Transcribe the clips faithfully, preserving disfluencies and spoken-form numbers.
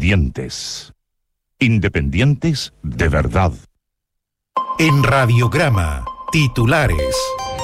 Independientes. Independientes de verdad. En Radiograma, titulares.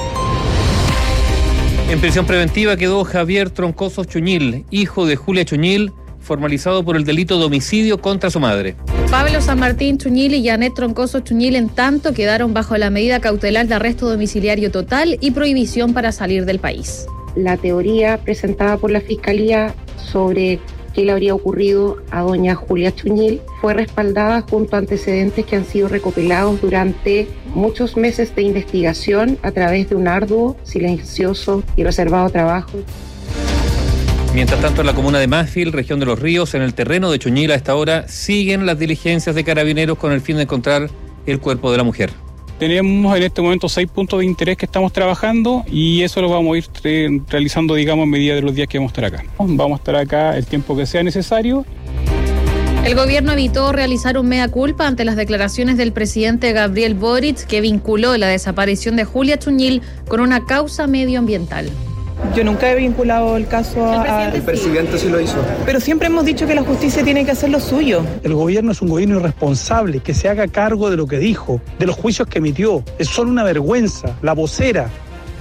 En prisión preventiva quedó Javier Troncoso Chuñil, hijo de Julia Chuñil, formalizado por el delito de homicidio contra su madre. Pablo San Martín Chuñil y Janet Troncoso Chuñil, en tanto, quedaron bajo la medida cautelar de arresto domiciliario total y prohibición para salir del país. La teoría presentada por la Fiscalía sobre qué le habría ocurrido a doña Julia Chuñil fue respaldada junto a antecedentes que han sido recopilados durante muchos meses de investigación a través de un arduo, silencioso y reservado trabajo. Mientras tanto, en la comuna de Másfil, región de Los Ríos, en el terreno de Chuñil, a esta hora siguen las diligencias de carabineros con el fin de encontrar el cuerpo de la mujer. Tenemos en este momento seis puntos de interés que estamos trabajando y eso lo vamos a ir re- realizando, digamos, en medida de los días que vamos a estar acá. Vamos a estar acá el tiempo que sea necesario. El gobierno evitó realizar un mea culpa ante las declaraciones del presidente Gabriel Boric, que vinculó la desaparición de Julia Chuñil con una causa medioambiental. Yo nunca he vinculado el caso a... El presidente sí lo hizo. Pero siempre hemos dicho que la justicia tiene que hacer lo suyo. El gobierno es un gobierno irresponsable, que se haga cargo de lo que dijo, de los juicios que emitió. Es solo una vergüenza, la vocera.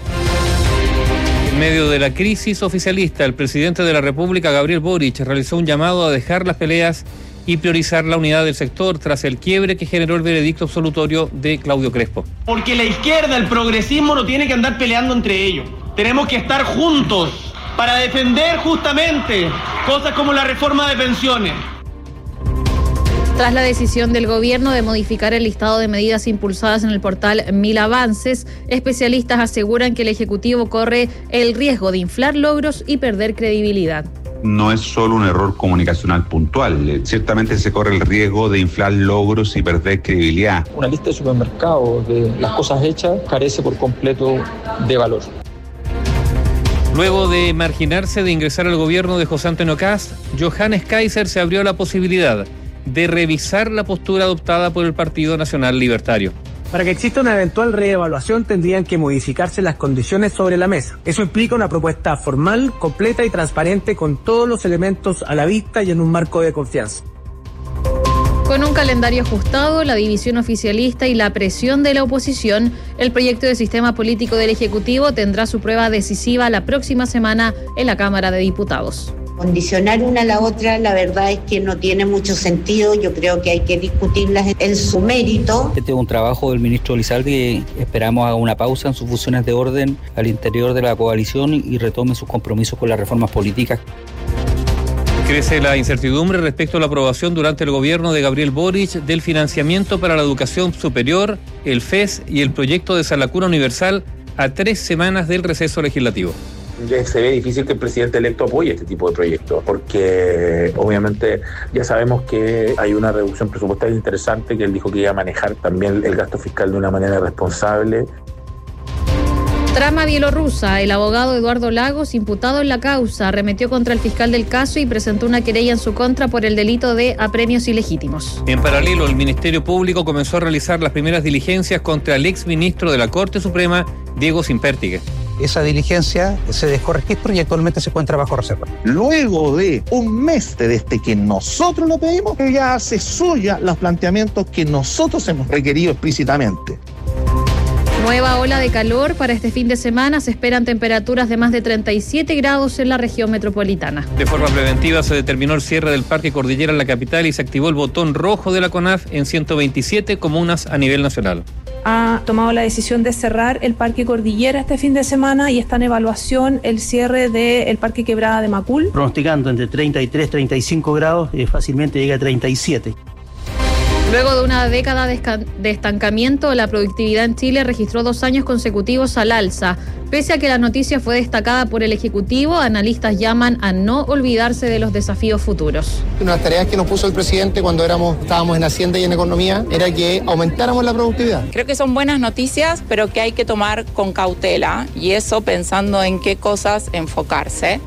En medio de la crisis oficialista, el presidente de la República, Gabriel Boric, realizó un llamado a dejar las peleas y priorizar la unidad del sector tras el quiebre que generó el veredicto absolutorio de Claudio Crespo. Porque la izquierda, el progresismo, no tiene que andar peleando entre ellos. Tenemos que estar juntos para defender justamente cosas como la reforma de pensiones. Tras la decisión del gobierno de modificar el listado de medidas impulsadas en el portal Mil Avances, especialistas aseguran que el Ejecutivo corre el riesgo de inflar logros y perder credibilidad. No es solo un error comunicacional puntual, ciertamente se corre el riesgo de inflar logros y perder credibilidad. Una lista de supermercados de las cosas hechas carece por completo de valor. Luego de marginarse de ingresar al gobierno de José Antonio Kast, Johannes Kaiser se abrió la posibilidad de revisar la postura adoptada por el Partido Nacional Libertario. Para que exista una eventual reevaluación tendrían que modificarse las condiciones sobre la mesa. Eso implica una propuesta formal, completa y transparente con todos los elementos a la vista y en un marco de confianza. Con un calendario ajustado, la división oficialista y la presión de la oposición, el proyecto de sistema político del Ejecutivo tendrá su prueba decisiva la próxima semana en la Cámara de Diputados. Condicionar una a la otra, la verdad es que no tiene mucho sentido. Yo creo que hay que discutirlas en su mérito. Este es un trabajo del ministro Lizalde que esperamos haga una pausa en sus funciones de orden al interior de la coalición y retome sus compromisos con las reformas políticas. Crece la incertidumbre respecto a la aprobación durante el gobierno de Gabriel Boric del financiamiento para la educación superior, el F E S y el proyecto de Sala Cuna Universal a tres semanas del receso legislativo. Se ve difícil que el presidente electo apoye este tipo de proyectos, porque obviamente ya sabemos que hay una reducción presupuestaria interesante, que él dijo que iba a manejar también el gasto fiscal de una manera responsable. Trama bielorrusa. El abogado Eduardo Lagos, imputado en la causa, arremetió contra el fiscal del caso y presentó una querella en su contra por el delito de apremios ilegítimos. En paralelo, el Ministerio Público comenzó a realizar las primeras diligencias contra el exministro de la Corte Suprema, Diego Simpértigue. Esa diligencia se dejó registro y actualmente se encuentra bajo reserva. Luego de un mes desde que nosotros lo pedimos, ella hace suya los planteamientos que nosotros hemos requerido explícitamente. Nueva ola de calor para este fin de semana. Se esperan temperaturas de más de treinta y siete grados en la región metropolitana. De forma preventiva se determinó el cierre del Parque Cordillera en la capital y se activó el botón rojo de la CONAF en ciento veintisiete comunas a nivel nacional. Ha tomado la decisión de cerrar el Parque Cordillera este fin de semana y está en evaluación el cierre del Parque Quebrada de Macul. Pronosticando entre treinta y tres, treinta y cinco grados, eh, fácilmente llega a treinta y siete. Luego de una década de estancamiento, la productividad en Chile registró dos años consecutivos al alza. Pese a que la noticia fue destacada por el Ejecutivo, analistas llaman a no olvidarse de los desafíos futuros. Una de las tareas que nos puso el presidente cuando éramos, estábamos en Hacienda y en Economía era que aumentáramos la productividad. Creo que son buenas noticias, pero que hay que tomar con cautela, y eso pensando en qué cosas enfocarse.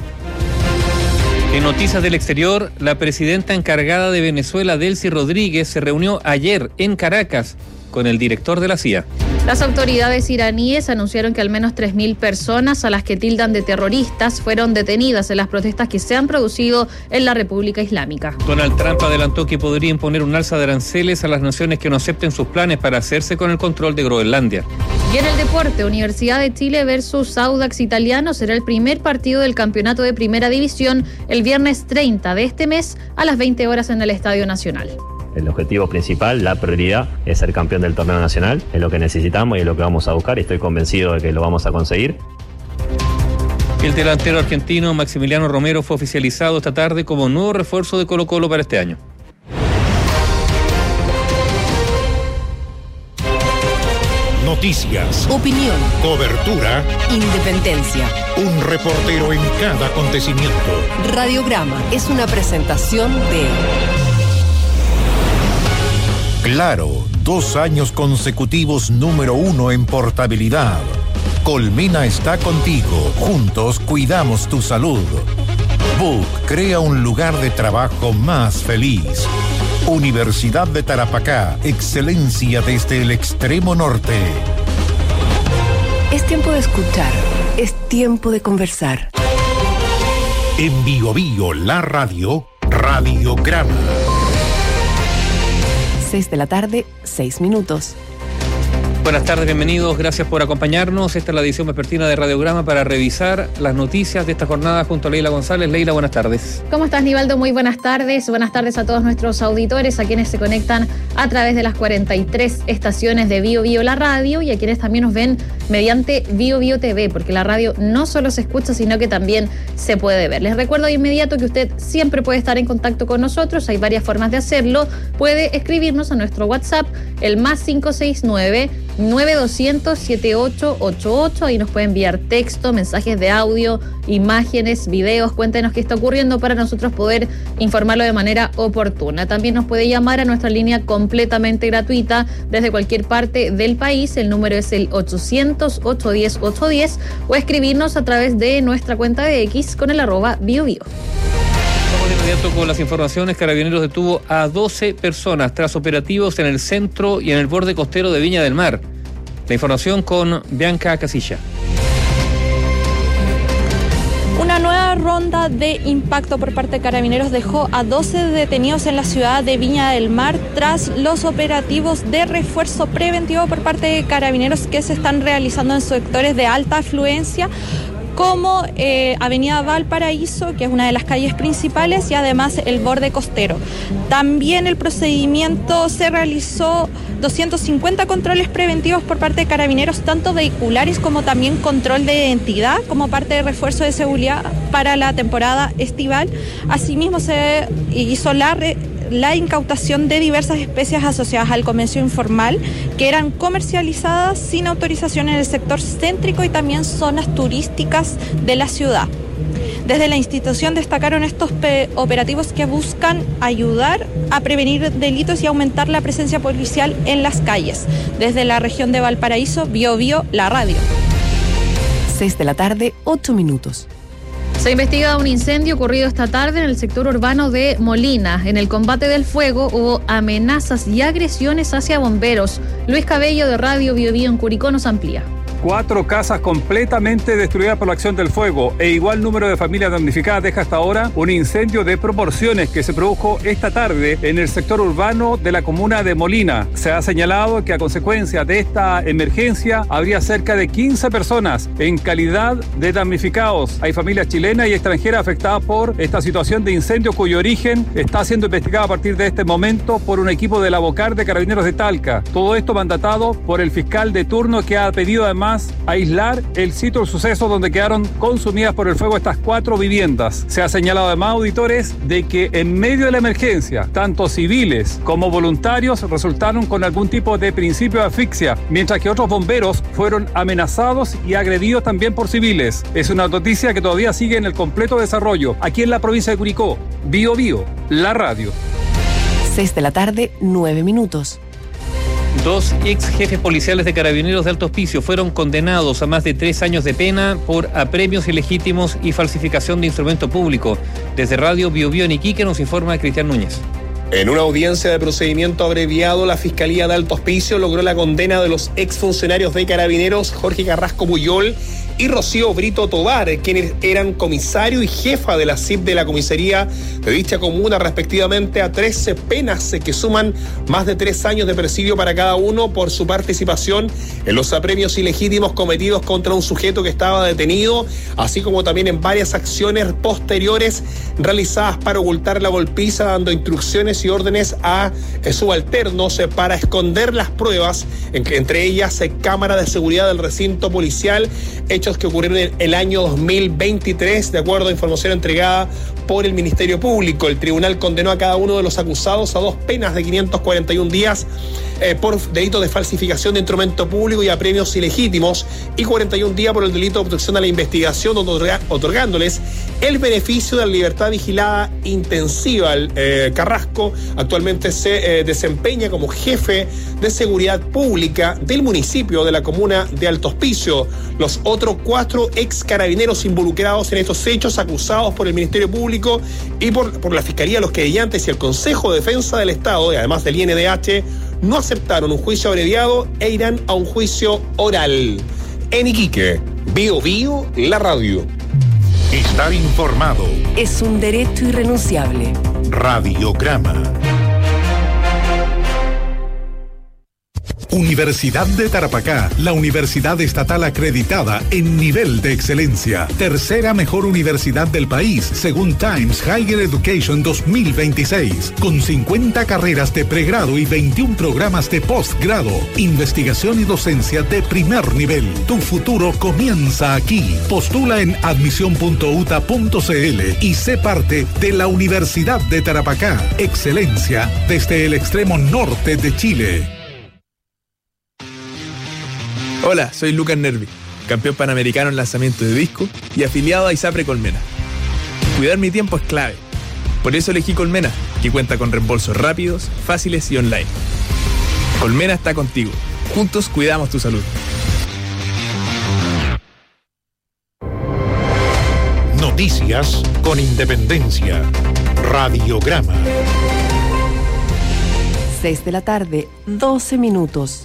En noticias del exterior, la presidenta encargada de Venezuela, Delcy Rodríguez, se reunió ayer en Caracas con el director de la C I A. Las autoridades iraníes anunciaron que al menos tres mil personas a las que tildan de terroristas fueron detenidas en las protestas que se han producido en la República Islámica. Donald Trump adelantó que podría imponer un alza de aranceles a las naciones que no acepten sus planes para hacerse con el control de Groenlandia. Y en el deporte, Universidad de Chile versus Audax Italiano será el primer partido del campeonato de Primera División el viernes treinta de este mes a las veinte horas en el Estadio Nacional. El objetivo principal, la prioridad, es ser campeón del torneo nacional, es lo que necesitamos y es lo que vamos a buscar y estoy convencido de que lo vamos a conseguir. El delantero argentino Maximiliano Romero fue oficializado esta tarde como nuevo refuerzo de Colo-Colo para este año. Noticias, opinión, cobertura, independencia. Un reportero en cada acontecimiento. Radiograma es una presentación de Claro, dos años consecutivos número uno en portabilidad. Colmena está contigo. Juntos cuidamos tu salud. Book crea un lugar de trabajo más feliz. Universidad de Tarapacá, excelencia desde el extremo norte. Es tiempo de escuchar, es tiempo de conversar. En Bio Bio, la radio, Radiograma. seis de la tarde, seis minutos. Buenas tardes, bienvenidos, gracias por acompañarnos. Esta es la edición vespertina de Radiograma para revisar las noticias de esta jornada junto a Leila González. Leila, buenas tardes. ¿Cómo estás, Nivaldo? Muy buenas tardes. Buenas tardes a todos nuestros auditores, a quienes se conectan a través de las cuarenta y tres estaciones de Bio Bio la radio y a quienes también nos ven mediante Bio Bio T V, porque la radio no solo se escucha, sino que también se puede ver. Les recuerdo de inmediato que usted siempre puede estar en contacto con nosotros. Hay varias formas de hacerlo. Puede escribirnos a nuestro WhatsApp, el más cinco seis nueve, nueve doscientos, setenta y ocho ochenta y ocho. Ahí nos puede enviar texto, mensajes de audio, imágenes, videos. Cuéntenos qué está ocurriendo para nosotros poder informarlo de manera oportuna. También nos puede llamar a nuestra línea completamente gratuita desde cualquier parte del país. El número es el ochocientos, ochocientos diez, ochocientos diez o escribirnos a través de nuestra cuenta de X con el arroba biobio. Vamos de inmediato con las informaciones. Carabineros detuvo a doce personas tras operativos en el centro y en el borde costero de Viña del Mar. La información con Bianca Casilla. Una nueva ronda de impacto por parte de Carabineros dejó a doce detenidos en la ciudad de Viña del Mar tras los operativos de refuerzo preventivo por parte de Carabineros que se están realizando en sectores de alta afluencia, como eh, Avenida Valparaíso, que es una de las calles principales, y además el borde costero. También el procedimiento se realizó doscientos cincuenta controles preventivos por parte de Carabineros, tanto vehiculares como también control de identidad, como parte de refuerzo de seguridad para la temporada estival. Asimismo se hizo la re la incautación de diversas especies asociadas al comercio informal que eran comercializadas sin autorización en el sector céntrico y también zonas turísticas de la ciudad. Desde la institución destacaron estos operativos que buscan ayudar a prevenir delitos y aumentar la presencia policial en las calles. Desde la región de Valparaíso, Bio Bio, la radio. seis de la tarde, ocho minutos. Se ha investigado un incendio ocurrido esta tarde en el sector urbano de Molina. En el combate del fuego hubo amenazas y agresiones hacia bomberos. Luis Cabello de Radio Bio Bio en Curicó nos amplía. Cuatro casas completamente destruidas por la acción del fuego e igual número de familias damnificadas deja hasta ahora un incendio de proporciones que se produjo esta tarde en el sector urbano de la comuna de Molina. Se ha señalado que a consecuencia de esta emergencia habría cerca de quince personas en calidad de damnificados. Hay familias chilenas y extranjeras afectadas por esta situación de incendio cuyo origen está siendo investigado a partir de este momento por un equipo de la Bocar de Carabineros de Talca. Todo esto mandatado por el fiscal de turno que ha pedido además aislar el sitio del suceso donde quedaron consumidas por el fuego estas cuatro viviendas. Se ha señalado además, auditores, de que en medio de la emergencia, tanto civiles como voluntarios resultaron con algún tipo de principio de asfixia, mientras que otros bomberos fueron amenazados y agredidos también por civiles. Es una noticia que todavía sigue en el completo desarrollo aquí en la provincia de Curicó. Bio Bio, la radio. seis de la tarde, nueve minutos. Dos ex jefes policiales de Carabineros de Alto Hospicio fueron condenados a más de tres años de pena por apremios ilegítimos y falsificación de instrumento público. Desde Radio Bio Bio en Iquique nos informa Cristian Núñez. En una audiencia de procedimiento abreviado, la Fiscalía de Alto Hospicio logró la condena de los exfuncionarios de Carabineros Jorge Carrasco Puyol y Rocío Brito Tobar, quienes eran comisario y jefa de la C I P de la comisaría de dicha comuna, respectivamente, a trece penas que suman más de tres años de presidio para cada uno por su participación en los apremios ilegítimos cometidos contra un sujeto que estaba detenido, así como también en varias acciones posteriores realizadas para ocultar la golpiza, dando instrucciones y órdenes a eh, subalternos eh, para esconder las pruebas, en que, entre ellas eh, cámara de seguridad del recinto policial, hechos que ocurrieron en el año dos mil veintitrés, de acuerdo a información entregada por el Ministerio Público. El tribunal condenó a cada uno de los acusados a dos penas de quinientos cuarenta y un días eh, por delito de falsificación de instrumento público y apremios ilegítimos, y cuarenta y un días por el delito de obstrucción a la investigación, otorgándoles el beneficio de la libertad vigilada intensiva. El, eh, Carrasco actualmente se eh, desempeña como jefe de seguridad pública del municipio de la comuna de Alto Hospicio. Los otros cuatro ex carabineros involucrados en estos hechos, acusados por el Ministerio Público y por, por la Fiscalía, los querellantes y el Consejo de Defensa del Estado, y además del I N D H, no aceptaron un juicio abreviado e irán a un juicio oral. En Iquique, Bio Bio, la radio. Estar informado es un derecho irrenunciable. Radiograma. Universidad de Tarapacá, la universidad estatal acreditada en nivel de excelencia. Tercera mejor universidad del país, según Times Higher Education dos mil veintiséis. Con cincuenta carreras de pregrado y veintiún programas de postgrado. Investigación y docencia de primer nivel. Tu futuro comienza aquí. Postula en admisión punto u t a punto c l y sé parte de la Universidad de Tarapacá. Excelencia desde el extremo norte de Chile. Hola, soy Lucas Nervi, campeón panamericano en lanzamiento de disco y afiliado a ISAPRE Colmena. Cuidar mi tiempo es clave. Por eso elegí Colmena, que cuenta con reembolsos rápidos, fáciles y online. Colmena está contigo. Juntos cuidamos tu salud. Noticias con independencia. Radiograma. seis de la tarde, doce minutos.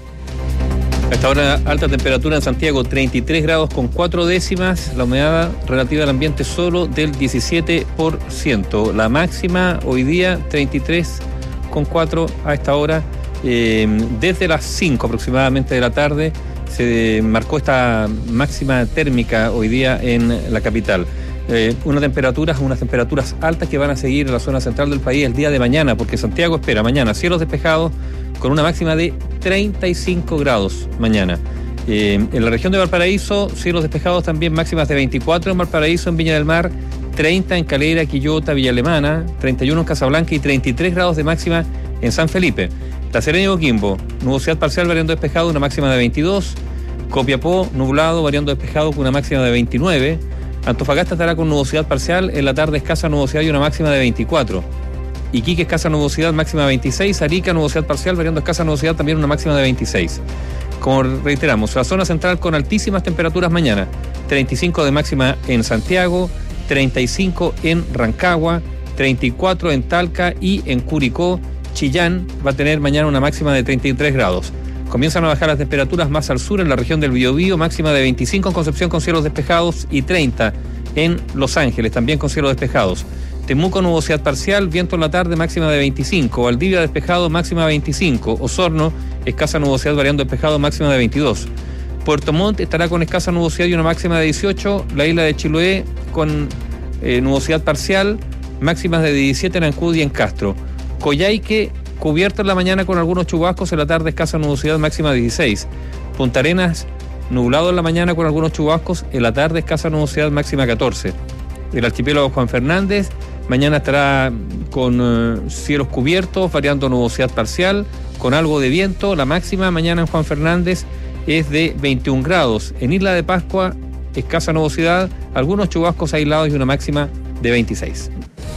A esta hora, alta temperatura en Santiago, treinta y tres grados con cuatro décimas, la humedad relativa al ambiente solo del diecisiete por ciento. La máxima hoy día, treinta y tres con cuatro a esta hora. Eh, desde las cinco aproximadamente de la tarde se marcó esta máxima térmica hoy día en la capital. Eh, unas temperaturas, unas temperaturas altas que van a seguir en la zona central del país el día de mañana, porque Santiago espera mañana cielos despejados con una máxima de treinta y cinco grados mañana. Eh, en la región de Valparaíso, cielos despejados también, máximas de veinticuatro en Valparaíso, en Viña del Mar, treinta en Calera, Quillota, Villa Alemana, treinta y uno en Casablanca y treinta y tres grados de máxima en San Felipe. La Serena y Coquimbo, nubosidad parcial variando despejado, una máxima de veintidós. Copiapó, nublado, variando despejado con una máxima de veintinueve. Antofagasta estará con nubosidad parcial, en la tarde escasa nubosidad y una máxima de veinticuatro. Iquique, escasa nubosidad, máxima de veintiséis. Arica, nubosidad parcial, variando escasa nubosidad, también una máxima de veintiséis. Como reiteramos, la zona central con altísimas temperaturas mañana. treinta y cinco de máxima en Santiago, treinta y cinco en Rancagua, treinta y cuatro en Talca y en Curicó. Chillán va a tener mañana una máxima de treinta y tres grados. Comienzan a bajar las temperaturas más al sur en la región del Biobío, máxima de veinticinco en Concepción con cielos despejados y treinta en Los Ángeles, también con cielos despejados. Temuco, nubosidad parcial, viento en la tarde, máxima de veinticinco. Valdivia, despejado, máxima de veinticinco. Osorno, escasa nubosidad, variando despejado, máxima de veintidós. Puerto Montt estará con escasa nubosidad y una máxima de dieciocho. La isla de Chiloé con eh, nubosidad parcial, máximas de diecisiete en Ancud y en Castro. Coyhaique, cubierto en la mañana con algunos chubascos, en la tarde escasa nubosidad, máxima de dieciséis. Punta Arenas, nublado en la mañana con algunos chubascos, en la tarde escasa nubosidad, máxima catorce. El archipiélago Juan Fernández, mañana estará con uh, cielos cubiertos, variando nubosidad parcial, con algo de viento. La máxima mañana en Juan Fernández es de veintiún grados. En Isla de Pascua, escasa nubosidad, algunos chubascos aislados y una máxima de veintiséis.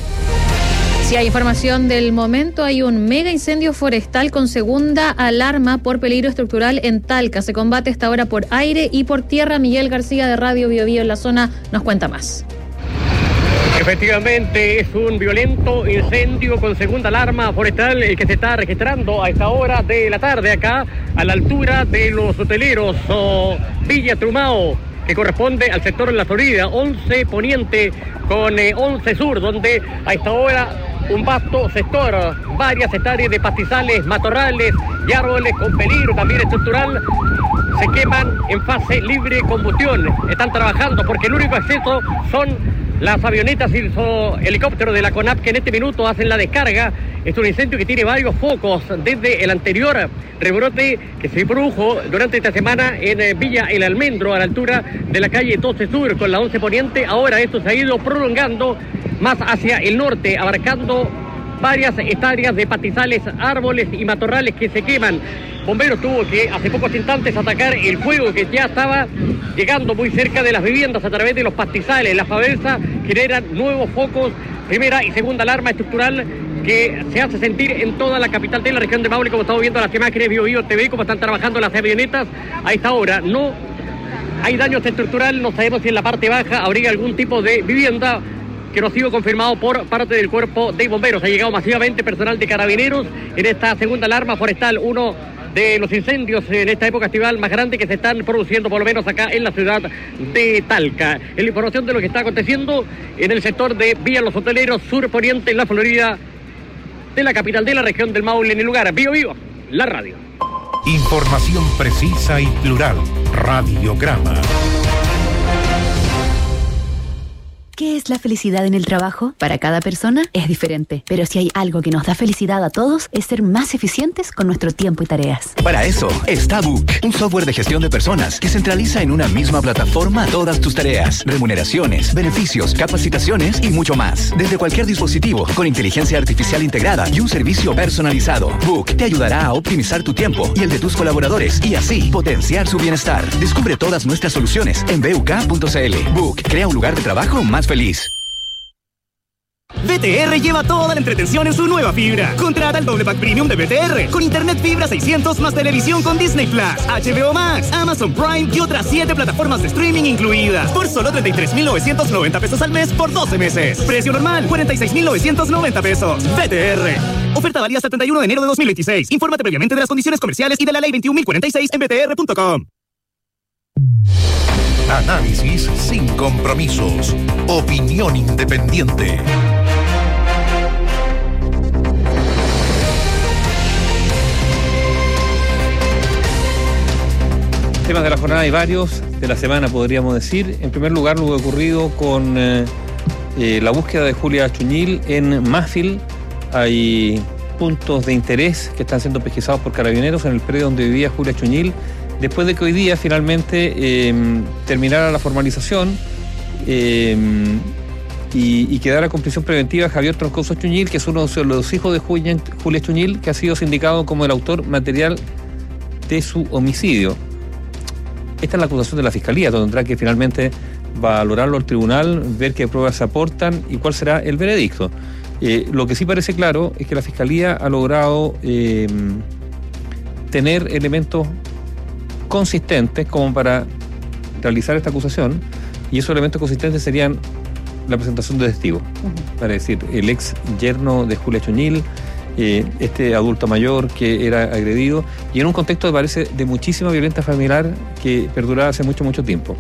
Si hay información del momento, hay un mega incendio forestal con segunda alarma por peligro estructural en Talca. Se combate esta hora por aire y por tierra. Miguel García de Radio Biobío en la zona nos cuenta más. El Efectivamente, es un violento incendio con segunda alarma forestal el que se está registrando a esta hora de la tarde acá, a la altura de los hoteleros o Villa Trumao, que corresponde al sector de la Florida, once Poniente con eh, once Sur, donde a esta hora un vasto sector, varias hectáreas de pastizales, matorrales y árboles con peligro también estructural, se queman en fase libre de combustión. Están trabajando porque el único acceso son las avionetas y los helicópteros de la CONAP que en este minuto hacen la descarga. Es un incendio que tiene varios focos desde el anterior rebrote que se produjo durante esta semana en Villa El Almendro, a la altura de la calle doce Sur con la once Poniente. Ahora esto se ha ido prolongando más hacia el norte, abarcando varias hectáreas de pastizales, árboles y matorrales que se queman. Bomberos tuvo que hace pocos instantes atacar el fuego que ya estaba llegando muy cerca de las viviendas a través de los pastizales. La Favelsa generan nuevos focos, primera y segunda alarma estructural que se hace sentir en toda la capital de la región de Maule, como estamos viendo las imágenes Bio Bio T V, como están trabajando las avionetas a esta hora. No hay daños estructural, no sabemos si en la parte baja habría algún tipo de vivienda, que no ha sido confirmado por parte del cuerpo de bomberos. Ha llegado masivamente personal de carabineros en esta segunda alarma forestal, uno de los incendios en esta época estival más grande que se están produciendo por lo menos acá en la ciudad de Talca. En la información de lo que está aconteciendo en el sector de Villa Los Hoteleros, sur poniente, en la Florida de la capital de la región del Maule, en el lugar Bio Bio, la radio. Información precisa y plural. Radiograma. ¿Qué es la felicidad en el trabajo? Para cada persona es diferente, pero si hay algo que nos da felicidad a todos es ser más eficientes con nuestro tiempo y tareas. Para eso está Book, un software de gestión de personas que centraliza en una misma plataforma todas tus tareas, remuneraciones, beneficios, capacitaciones y mucho más. Desde cualquier dispositivo, con inteligencia artificial integrada y un servicio personalizado. Book te ayudará a optimizar tu tiempo y el de tus colaboradores y así potenciar su bienestar. Descubre todas nuestras soluciones en b u k punto c l. Book crea un lugar de trabajo más feliz. B T R lleva toda la entretención en su nueva fibra. Contrata el doble pack premium de B T R con internet fibra seiscientos más televisión con Disney Plus, H B O Max, Amazon Prime y otras siete plataformas de streaming incluidas por solo treinta y tres mil novecientos noventa pesos al mes por doce meses. Precio normal cuarenta y seis mil novecientos noventa pesos. B T R. Oferta válida hasta el treinta y uno de enero de dos mil veintiséis. Infórmate previamente de las condiciones comerciales y de la ley veintiún mil cuarenta y seis en b t r punto com. Análisis sin compromisos. Opinión independiente. Temas de la jornada hay varios, de la semana podríamos decir. En primer lugar, lo que ha ocurrido con eh, eh, la búsqueda de Julia Chuñil en Mafil. Hay puntos de interés que están siendo pesquisados por carabineros en el predio donde vivía Julia Chuñil, después de que hoy día finalmente eh, terminara la formalización eh, y, y quedara con prisión preventiva Javier Troncoso Chuñil, que es uno de los hijos de Julia, Julia Chuñil, que ha sido sindicado como el autor material de su homicidio. Esta es la acusación de la Fiscalía, tendrá que finalmente valorarlo el tribunal, ver qué pruebas se aportan y cuál será el veredicto. Eh, lo que sí parece claro es que la Fiscalía ha logrado eh, tener elementos consistentes como para realizar esta acusación, y esos elementos consistentes serían la presentación de testigos, uh-huh. para decir, el ex yerno de Julia Chuñil, eh, este adulto mayor que era agredido, y en un contexto que parece de muchísima violencia familiar que perduraba hace mucho, mucho tiempo.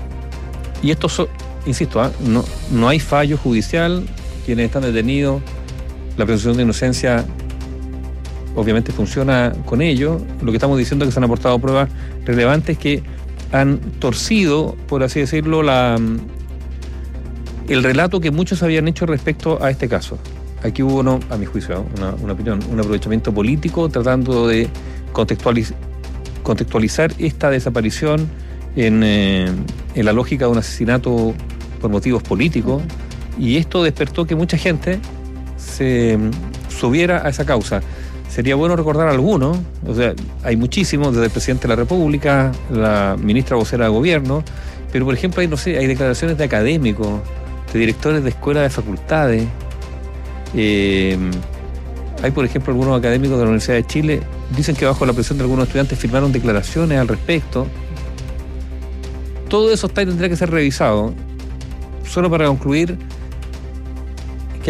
Y esto, so, insisto, ¿eh? no, no hay fallo judicial, quienes están detenidos, la presunción de inocencia obviamente funciona con ello. Lo que estamos diciendo es que se han aportado pruebas relevantes que han torcido, por así decirlo, la, el relato que muchos habían hecho respecto a este caso. Aquí hubo, no, a mi juicio, una, una opinión, un aprovechamiento político tratando de contextualiz, contextualizar esta desaparición en, eh, en la lógica de un asesinato por motivos políticos, y esto despertó que mucha gente se subiera a esa causa. Sería bueno recordar algunos, o sea, hay muchísimos, desde el presidente de la República, la ministra vocera de gobierno, pero por ejemplo hay, no sé, hay declaraciones de académicos, de directores de escuelas de facultades, eh, hay por ejemplo algunos académicos de la Universidad de Chile, dicen que bajo la presión de algunos estudiantes firmaron declaraciones al respecto. Todo eso está y tendrá que ser revisado. Solo para concluir,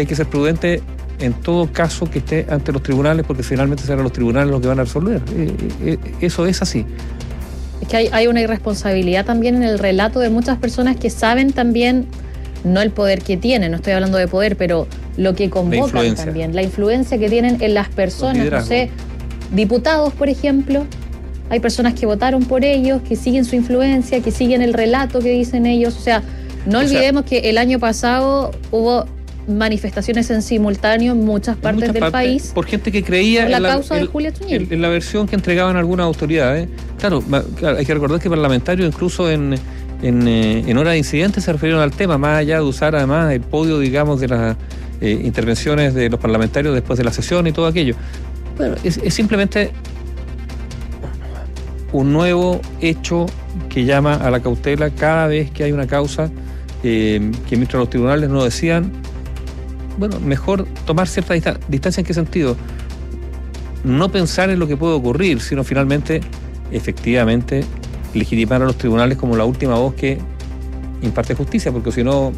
que hay que ser prudente en todo caso que esté ante los tribunales, porque finalmente serán los tribunales los que van a resolver. Eh, eh, eso es así. Es que hay, hay una irresponsabilidad también en el relato de muchas personas que saben también, no el poder que tienen, no estoy hablando de poder, pero lo que convocan la también, la influencia que tienen en las personas, no sé, diputados, por ejemplo. Hay personas que votaron por ellos, que siguen su influencia, que siguen el relato que dicen ellos. O sea, no o olvidemos sea, que el año pasado hubo manifestaciones en simultáneo en muchas partes en muchas del partes, país por gente que creía por la en, la, causa el, de Julia Tuñil. En, en la versión que entregaban algunas autoridades. Claro, claro, hay que recordar que parlamentarios incluso en, en, eh, en hora de incidentes se refirieron al tema, más allá de usar además el podio, digamos, de las eh, intervenciones de los parlamentarios después de la sesión y todo aquello. Bueno, es, es simplemente un nuevo hecho que llama a la cautela cada vez que hay una causa eh, que mientras los tribunales no decían. Bueno, mejor tomar cierta distan- distancia. ¿En qué sentido? No pensar en lo que puede ocurrir, sino finalmente, efectivamente, legitimar a los tribunales como la última voz que imparte justicia, porque si no,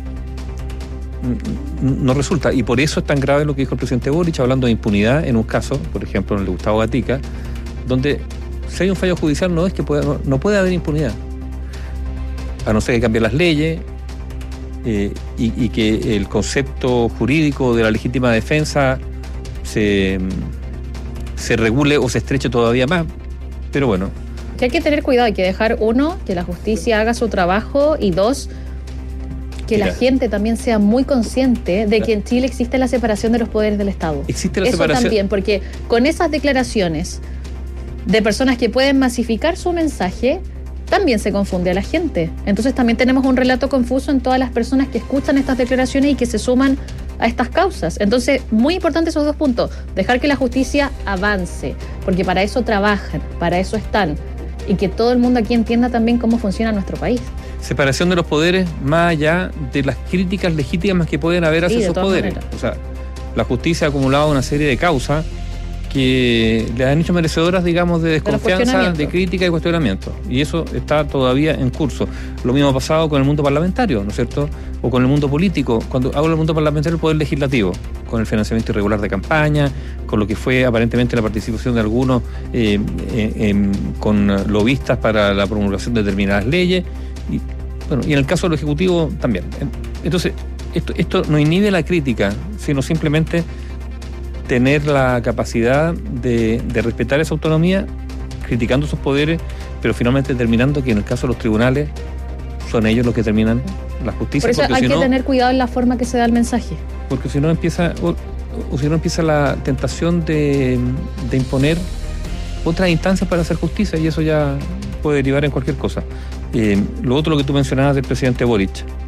no resulta. Y por eso es tan grave lo que dijo el presidente Boric, hablando de impunidad en un caso, por ejemplo, en el de Gustavo Gatica, donde si hay un fallo judicial no es que pueda, no, no puede haber impunidad. A no ser que cambien las leyes, Eh, y, y que el concepto jurídico de la legítima defensa se, se regule o se estreche todavía más. Pero bueno. Que hay que tener cuidado, hay que dejar, uno, que la justicia haga su trabajo, y dos, que Mira, la gente también sea muy consciente de que en Chile existe la separación de los poderes del Estado. Existe la Eso separación. También, porque con esas declaraciones de personas que pueden masificar su mensaje, también se confunde a la gente. Entonces también tenemos un relato confuso en todas las personas que escuchan estas declaraciones y que se suman a estas causas. Entonces, muy importante esos dos puntos. Dejar que la justicia avance, porque para eso trabajan, para eso están. Y que todo el mundo aquí entienda también cómo funciona nuestro país. Separación de los poderes más allá de las críticas legítimas que pueden haber hacia sí, esos poderes. Maneras. O sea, la justicia ha acumulado una serie de causas que le han hecho merecedoras, digamos, de desconfianza, de, de crítica y cuestionamiento. Y eso está todavía en curso. Lo mismo ha pasado con el mundo parlamentario, ¿no es cierto? O con el mundo político. Cuando hablo del mundo parlamentario, el poder legislativo, con el financiamiento irregular de campaña, con lo que fue aparentemente la participación de algunos eh, eh, eh, con lobistas para la promulgación de determinadas leyes. Y, bueno, y en el caso del Ejecutivo también. Entonces, esto, esto no inhibe la crítica, sino simplemente tener la capacidad de, de respetar esa autonomía, criticando sus poderes, pero finalmente determinando que en el caso de los tribunales son ellos los que terminan la justicia. Por eso porque hay si que no, tener cuidado en la forma que se da el mensaje. Porque si no empieza, o, o si no empieza la tentación de, de imponer otras instancias para hacer justicia, y eso ya puede derivar en cualquier cosa. Eh, lo otro, lo que tú mencionabas del presidente Boric.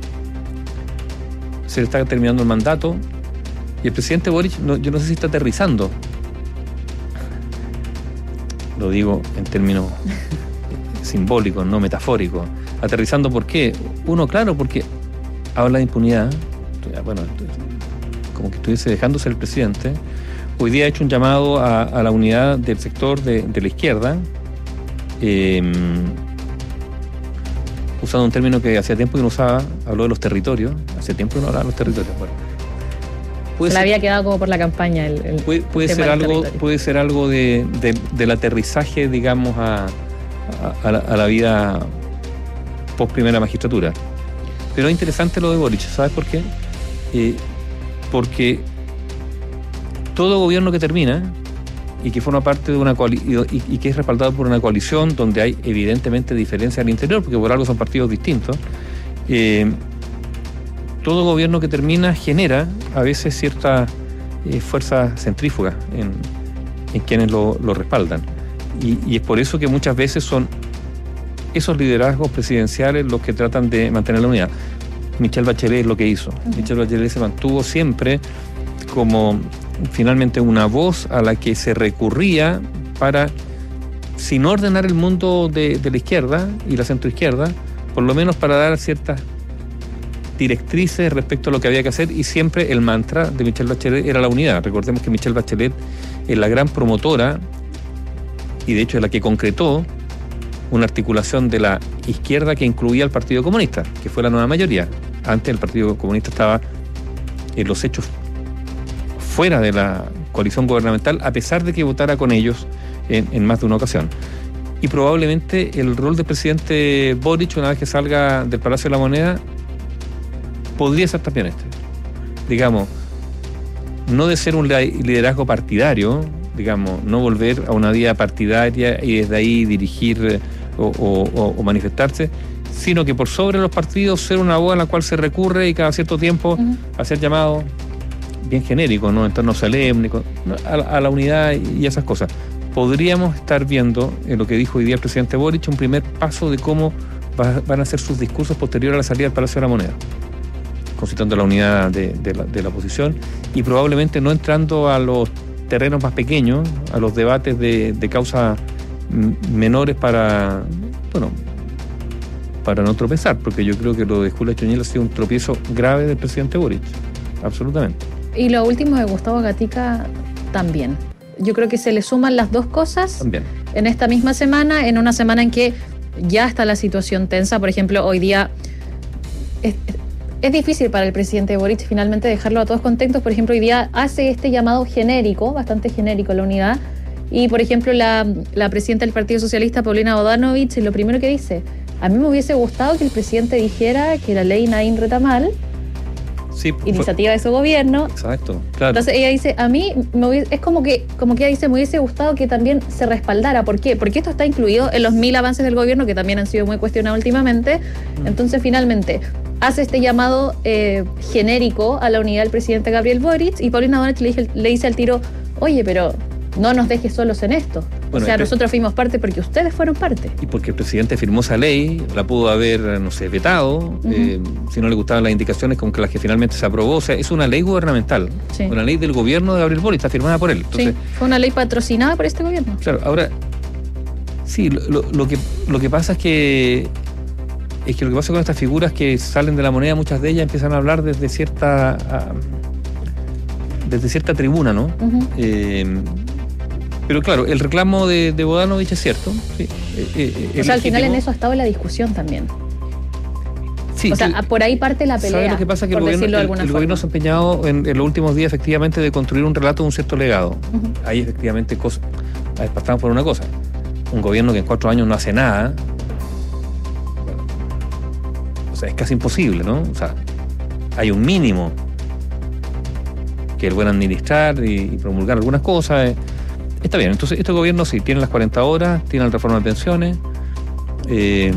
Se le está terminando el mandato. Y el presidente Boric, no, yo no sé si está aterrizando. Lo digo en términos simbólicos, no metafóricos. Aterrizando, ¿por qué? Uno, claro, porque habla de impunidad. Bueno, como que estuviese dejándose el presidente. Hoy día ha hecho un llamado a, a la unidad del sector de, de la izquierda, eh, usando un término que hacía tiempo que no usaba. Habló de los territorios. Hace tiempo que no hablaba de los territorios. Bueno. Se le había quedado como por la campaña el, el puede, puede ser algo puede ser algo de, de, del aterrizaje, digamos, a, a, a, la, a la vida post primera magistratura. Pero es interesante lo de Boric, ¿sabes por qué? Eh, porque todo gobierno que termina y que forma parte de una coalición y, y que es respaldado por una coalición donde hay evidentemente diferencias al interior, porque por algo son partidos distintos, eh, todo gobierno que termina genera a veces cierta eh, fuerza centrífuga en, en quienes lo, lo respaldan. Y, y es por eso que muchas veces son esos liderazgos presidenciales los que tratan de mantener la unidad. Michelle Bachelet es lo que hizo. Uh-huh. Michelle Bachelet se mantuvo siempre como finalmente una voz a la que se recurría para, si no ordenar el mundo de, de la izquierda y la centroizquierda, por lo menos para dar ciertas directrices respecto a lo que había que hacer, y siempre el mantra de Michelle Bachelet era la unidad. Recordemos que Michelle Bachelet es la gran promotora y de hecho es la que concretó una articulación de la izquierda que incluía al Partido Comunista, que fue la nueva mayoría. Antes el Partido Comunista estaba en los hechos fuera de la coalición gubernamental, a pesar de que votara con ellos en, en más de una ocasión. Y probablemente el rol del presidente Boric, una vez que salga del Palacio de la Moneda, podría ser también este. Digamos, no de ser un liderazgo partidario, digamos, no volver a una vía partidaria y desde ahí dirigir o, o, o manifestarse, sino que por sobre los partidos ser una voz a la cual se recurre y cada cierto tiempo uh-huh. hacer llamados bien genéricos, ¿no? En torno solemne, a, a la unidad y esas cosas. Podríamos estar viendo, en lo que dijo hoy día el presidente Boric, un primer paso de cómo va, van a ser sus discursos posteriores a la salida del Palacio de la Moneda, concitando la unidad de, de, la, de la oposición y probablemente no entrando a los terrenos más pequeños, a los debates de, de causas menores para, bueno, para no tropezar, porque yo creo que lo de Julia Choñel ha sido un tropiezo grave del presidente Boric, absolutamente. Y lo último de Gustavo Gatica también. Yo creo que se le suman las dos cosas también en esta misma semana, en una semana en que ya está la situación tensa. Por ejemplo, hoy día es, es difícil para el presidente Boric finalmente dejarlo a todos contentos. Por ejemplo, hoy día hace este llamado genérico, bastante genérico a la unidad. Y, por ejemplo, la, la presidenta del Partido Socialista, Paulina Bodanovich, lo primero que dice: a mí me hubiese gustado que el presidente dijera que la ley Naín Retamal, sí, iniciativa fue de su gobierno. Exacto, claro. Entonces ella dice, a mí me hubiese, es como que como que ella dice, me hubiese gustado que también se respaldara. ¿Por qué? Porque esto está incluido en los mil avances del gobierno que también han sido muy cuestionados últimamente. Mm. Entonces, finalmente, hace este llamado eh, genérico a la unidad del presidente Gabriel Boric y Paulina Bodanovich le, dije, le dice al tiro, oye, pero no nos dejes solos en esto. Bueno, o sea, este, nosotros fuimos parte porque ustedes fueron parte. Y porque el presidente firmó esa ley, la pudo haber, no sé, vetado, uh-huh. eh, si no le gustaban las indicaciones con que las que finalmente se aprobó. O sea, es una ley gubernamental, sí. una ley del gobierno de Gabriel Boric, está firmada por él. Entonces, sí, fue una ley patrocinada por este gobierno. Claro, ahora, sí, lo, lo, que, lo que pasa es que es que lo que pasa con estas figuras que salen de la moneda, muchas de ellas empiezan a hablar desde cierta uh, desde cierta tribuna, ¿no? Uh-huh. Eh, Pero claro, el reclamo de, de Bodanovich es cierto. Sí, eh, eh, o sea, al final en eso ha estado la discusión también. Sí, o sea, que, por ahí parte la pelea. ¿Sabes lo que pasa? Que el gobierno, el, el gobierno se ha empeñado en, en los últimos días efectivamente de construir un relato de un cierto legado. Uh-huh. Hay efectivamente cosas. Estamos por una cosa. Un gobierno que en cuatro años no hace nada. Bueno, o sea, es casi imposible, ¿no? O sea, hay un mínimo que el buen administrar y, y promulgar algunas cosas. Eh, Está bien, entonces este gobierno sí, tiene las cuarenta horas, tiene la reforma de pensiones. Eh,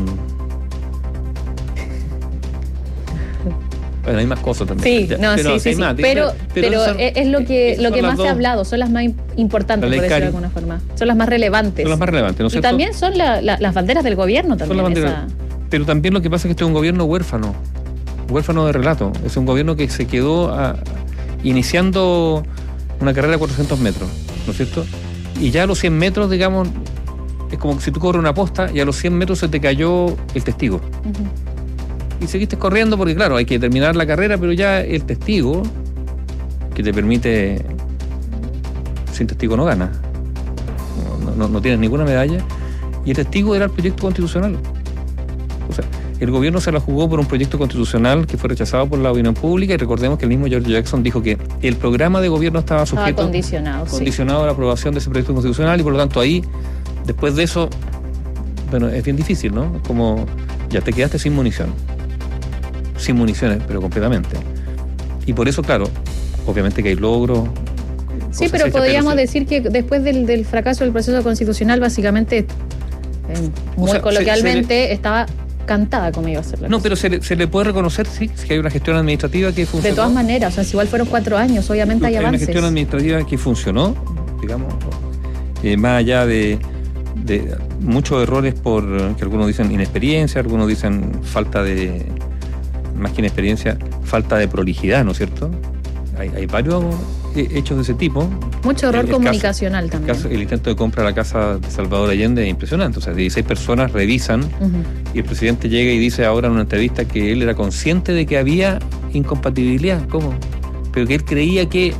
bueno, hay más cosas también. Sí, ya, no, pero, sí, sí, sí. Más, pero, pero, pero son, es lo que, lo que más dos, se ha hablado, son las más importantes, por decirlo de alguna forma. Son las más relevantes. Son las más relevantes, ¿no es cierto? Y también son la, la, las banderas del gobierno también. Son las banderas, esa... Pero también lo que pasa es que este es un gobierno huérfano, huérfano de relato. Es un gobierno que se quedó a, iniciando una carrera de cuatrocientos metros, ¿no es cierto? Y ya a los cien metros, digamos, es como si tú corres una posta y a los cien metros se te cayó el testigo. Uh-huh. Y seguiste corriendo porque, claro, hay que terminar la carrera, pero ya el testigo que te permite... Sin testigo no gana. No, no, no tienes ninguna medalla. Y el testigo era el proyecto constitucional. O sea, el gobierno se la jugó por un proyecto constitucional que fue rechazado por la opinión pública y recordemos que el mismo George Jackson dijo que el programa de gobierno estaba sujeto estaba condicionado, condicionado sí. a la aprobación de ese proyecto constitucional y por lo tanto ahí, después de eso, bueno, es bien difícil, ¿no? Como ya te quedaste sin munición, sin municiones, pero completamente. Y por eso, claro, obviamente que hay logros. Sí, pero hechas, podríamos pero decir que después del, del fracaso del proceso constitucional, básicamente, eh, muy o sea, coloquialmente, se, se le... estaba... cantada como iba a ser la No, cosa. pero se le, se le puede reconocer, sí, que hay una gestión administrativa que funcionó. De todas maneras, o sea, si igual fueron cuatro años, obviamente hay, hay avances. Hay una gestión administrativa que funcionó, digamos, eh, más allá de, de muchos errores por, que algunos dicen inexperiencia, algunos dicen falta de, más que inexperiencia, falta de prolijidad, ¿no es cierto? Hay, hay varios hechos de ese tipo. Mucho error el, el comunicacional caso, también. El, caso, el intento de compra de la casa de Salvador Allende es impresionante. O sea, dieciséis personas revisan uh-huh. y el presidente llega y dice ahora en una entrevista que él era consciente de que había incompatibilidad. ¿Cómo? Pero que él creía que...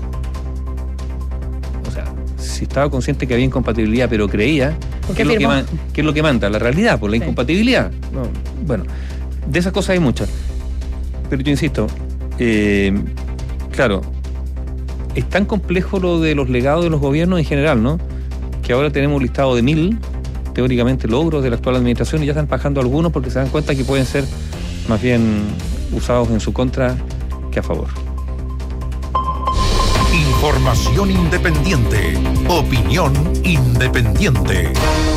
O sea, si estaba consciente que había incompatibilidad, pero creía... ¿Qué es, lo que, ¿Qué es lo que manda? La realidad, por la sí. incompatibilidad. No, bueno, de esas cosas hay muchas. Pero yo insisto, eh, claro... es tan complejo lo de los legados de los gobiernos en general, ¿no? Que ahora tenemos un listado de mil, teóricamente, logros de la actual administración y ya están bajando algunos porque se dan cuenta que pueden ser más bien usados en su contra que a favor. Información independiente. Opinión independiente.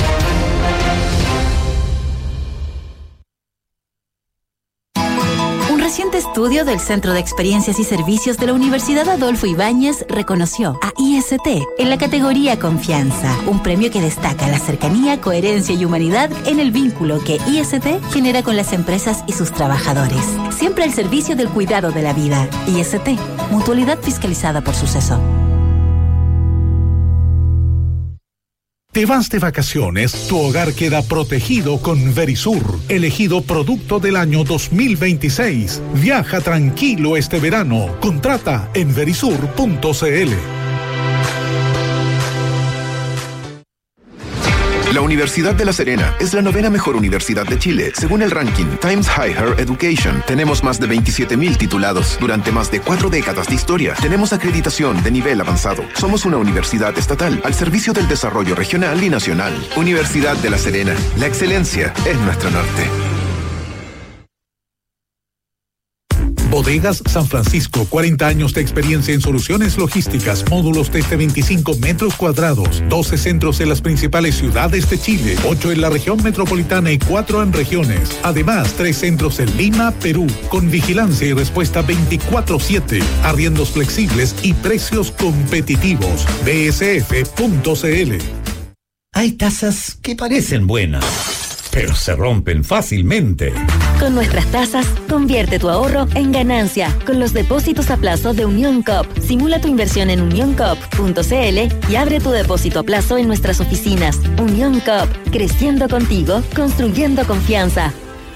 Un reciente estudio del Centro de Experiencias y Servicios de la Universidad Adolfo Ibáñez reconoció a I S T en la categoría Confianza, un premio que destaca la cercanía, coherencia y humanidad en el vínculo que I S T genera con las empresas y sus trabajadores. Siempre al servicio del cuidado de la vida. I S T, mutualidad fiscalizada por Suceso. ¿Te vas de vacaciones? Tu hogar queda protegido con Verisur, elegido producto del año dos mil veintiséis. Viaja tranquilo este verano. Contrata en verisur punto c l. La Universidad de La Serena es la novena mejor universidad de Chile, según el ranking Times Higher Education. Tenemos más de veintisiete mil titulados durante más de cuatro décadas de historia. Tenemos acreditación de nivel avanzado. Somos una universidad estatal al servicio del desarrollo regional y nacional. Universidad de La Serena. La excelencia es nuestro norte. Bodegas San Francisco, cuarenta años de experiencia en soluciones logísticas, módulos desde veinticinco metros cuadrados, doce centros en las principales ciudades de Chile, ocho en la región metropolitana y cuatro en regiones. Además, tres centros en Lima, Perú, con vigilancia y respuesta veinticuatro siete, arriendos flexibles y precios competitivos. b s f punto c l. Hay tasas que parecen buenas, pero se rompen fácilmente. Con nuestras tasas, convierte tu ahorro en ganancia. Con los depósitos a plazo de Unión Coop. Simula tu inversión en unión coop punto c l y abre tu depósito a plazo en nuestras oficinas. Unión Coop, creciendo contigo, construyendo confianza.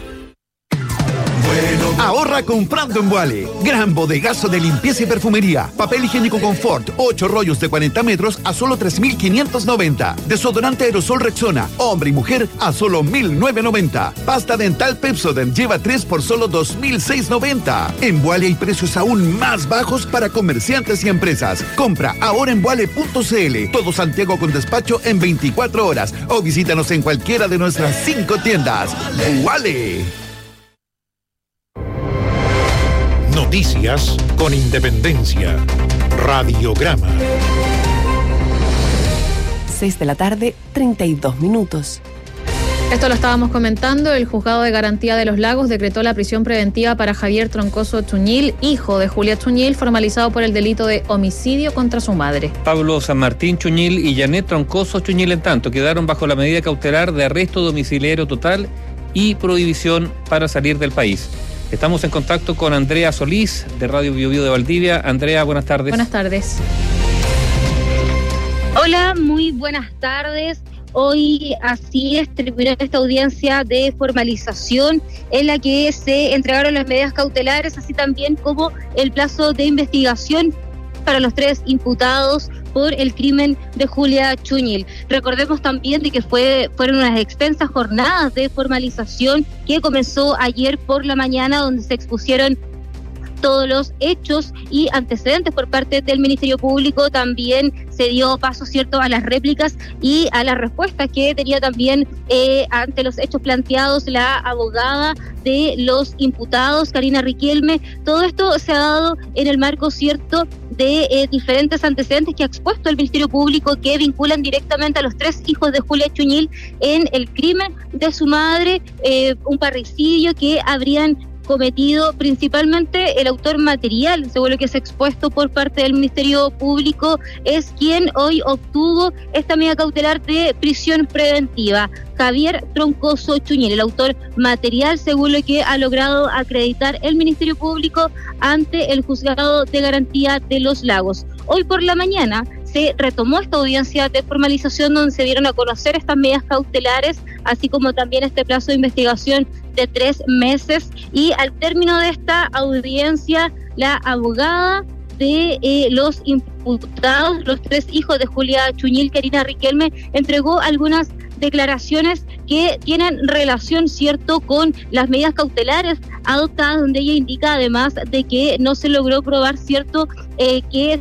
Ahorra comprando en Wally. Gran bodegazo de limpieza y perfumería. Papel higiénico Confort, ocho rollos de cuarenta metros a solo tres mil quinientos noventa. Desodorante aerosol Rexona, hombre y mujer a solo mil novecientos noventa. Pasta dental Pepsodent lleva tres por solo dos mil seiscientos noventa. En Wally hay precios aún más bajos para comerciantes y empresas. Compra ahora en wally punto c l. Todo Santiago con despacho en veinticuatro horas o visítanos en cualquiera de nuestras cinco tiendas. Wally. Noticias con independencia. Radiograma. seis de la tarde, treinta y dos minutos. Esto lo estábamos comentando. El Juzgado de Garantía de los Lagos decretó la prisión preventiva para Javier Troncoso Chuñil, hijo de Julia Chuñil, formalizado por el delito de homicidio contra su madre. Pablo San Martín Chuñil y Janet Troncoso Chuñil, en tanto, quedaron bajo la medida cautelar de arresto domiciliario total y prohibición para salir del país. Estamos en contacto con Andrea Solís, de Radio Bio Bio de Valdivia. Andrea, buenas tardes. Buenas tardes. Hola, muy buenas tardes. Hoy así es, terminó esta audiencia de formalización en la que se entregaron las medidas cautelares, así también como el plazo de investigación para los tres imputados por el crimen de Julia Chuñil. Recordemos también de que fue, fueron unas extensas jornadas de formalización que comenzó ayer por la mañana, donde se expusieron todos los hechos y antecedentes por parte del Ministerio Público. También se dio paso, cierto, a las réplicas y a las respuestas que tenía también eh, ante los hechos planteados la abogada de los imputados, Karina Riquelme. Todo esto se ha dado en el marco, cierto, de eh, diferentes antecedentes que ha expuesto el Ministerio Público que vinculan directamente a los tres hijos de Julia Chuñil en el crimen de su madre, eh, un parricidio que habrían cometido principalmente el autor material, según lo que se ha expuesto por parte del Ministerio Público, es quien hoy obtuvo esta medida cautelar de prisión preventiva. Javier Troncoso Chuñil, el autor material, según lo que ha logrado acreditar el Ministerio Público ante el Juzgado de Garantía de los Lagos. Hoy por la mañana se retomó esta audiencia de formalización donde se dieron a conocer estas medidas cautelares, así como también este plazo de investigación de tres meses. Y al término de esta audiencia, la abogada de eh, los imputados, los tres hijos de Julia Chuñil, Karina Riquelme, entregó algunas declaraciones que tienen relación, cierto, con las medidas cautelares adoptadas, donde ella indica además de que no se logró probar, cierto, eh, que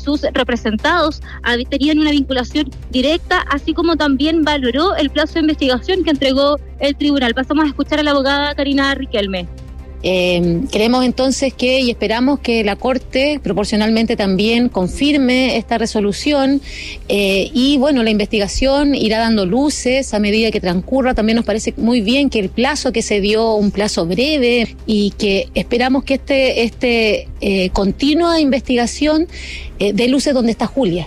sus representados tenían una vinculación directa, así como también valoró el plazo de investigación que entregó el tribunal. Pasamos a escuchar a la abogada Karina Riquelme. Eh, creemos entonces que y esperamos que la Corte proporcionalmente también confirme esta resolución eh, y bueno, la investigación irá dando luces a medida que transcurra. También nos parece muy bien que el plazo que se dio, un plazo breve, y que esperamos que este, este eh, continua investigación eh, dé luces donde está Julia.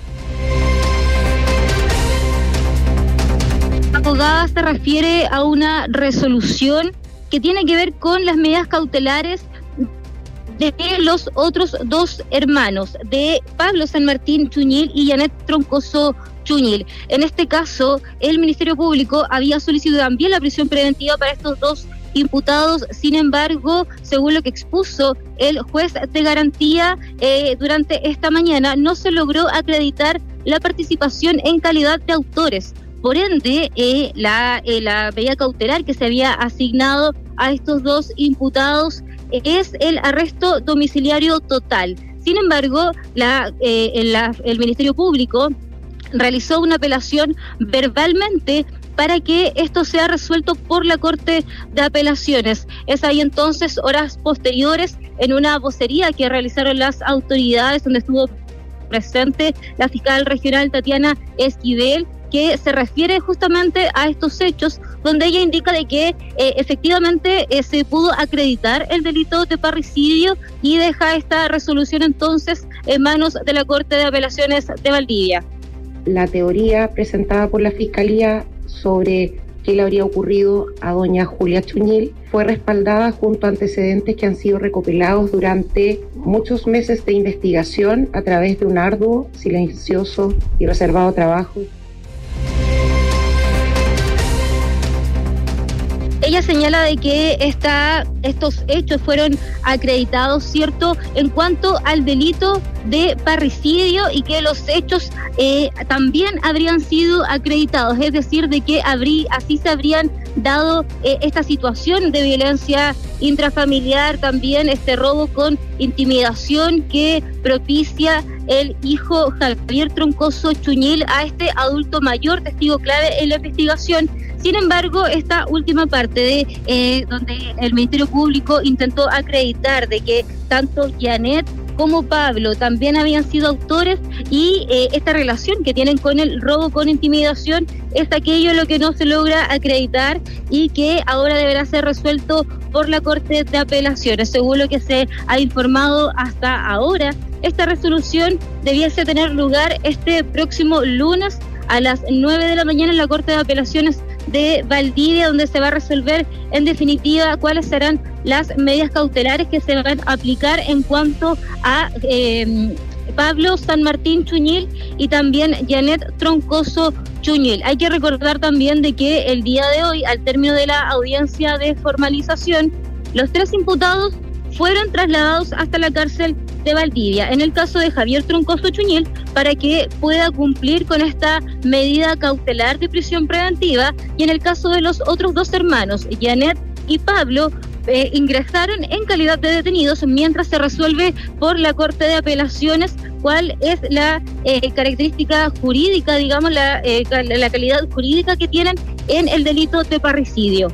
La abogada se refiere a una resolución que tiene que ver con las medidas cautelares de los otros dos hermanos, de Pablo San Martín Chuñil y Janet Troncoso Chuñil. En este caso, el Ministerio Público había solicitado también la prisión preventiva para estos dos imputados. Sin embargo, según lo que expuso el juez de garantía eh, durante esta mañana, no se logró acreditar la participación en calidad de autores. Por ende, eh, la, eh, la medida cautelar que se había asignado a estos dos imputados eh, es el arresto domiciliario total. Sin embargo, la, eh, la, el Ministerio Público realizó una apelación verbalmente para que esto sea resuelto por la Corte de Apelaciones. Es ahí entonces, horas posteriores, en una vocería que realizaron las autoridades, donde estuvo presente la fiscal regional Tatiana Esquivel, que se refiere justamente a estos hechos, donde ella indica de que eh, efectivamente eh, se pudo acreditar el delito de parricidio y deja esta resolución entonces en manos de la Corte de Apelaciones de Valdivia. La teoría presentada por la Fiscalía sobre qué le habría ocurrido a doña Julia Chuñil fue respaldada junto a antecedentes que han sido recopilados durante muchos meses de investigación a través de un arduo, silencioso y reservado trabajo. Ella señala de que esta, estos hechos fueron acreditados, ¿cierto?, en cuanto al delito de parricidio, y que los hechos eh, también habrían sido acreditados, es decir, de que habrí, así se habrían dado eh, esta situación de violencia intrafamiliar, también este robo con intimidación que propicia el hijo Javier Troncoso Chuñil a este adulto mayor, testigo clave en la investigación. Sin embargo, esta última parte de eh, donde el Ministerio Público intentó acreditar de que tanto Janet como Pablo también habían sido autores, y eh, esta relación que tienen con el robo con intimidación es aquello lo que no se logra acreditar y que ahora deberá ser resuelto por la Corte de Apelaciones. Según lo que se ha informado hasta ahora, esta resolución debiese tener lugar este próximo lunes a las nueve de la mañana en la Corte de Apelaciones de Valdivia, donde se va a resolver en definitiva cuáles serán las medidas cautelares que se van a aplicar en cuanto a eh, Pablo San Martín Chuñil y también Janet Troncoso Chuñil. Hay que recordar también de que el día de hoy, al término de la audiencia de formalización, los tres imputados fueron trasladados hasta la cárcel de Valdivia. En el caso de Javier Troncoso Chuñil, para que pueda cumplir con esta medida cautelar de prisión preventiva, y en el caso de los otros dos hermanos, Janet y Pablo, eh, ingresaron en calidad de detenidos mientras se resuelve por la Corte de Apelaciones cuál es la eh, característica jurídica, digamos, la, eh, la calidad jurídica que tienen en el delito de parricidio.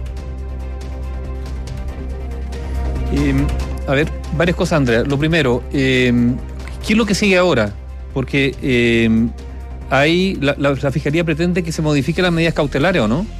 Eh, a ver, varias cosas, Andrea. Lo primero, eh, ¿qué es lo que sigue ahora? Porque eh, ahí la, la, la Fiscalía pretende que se modifiquen las medidas cautelares, ¿o no?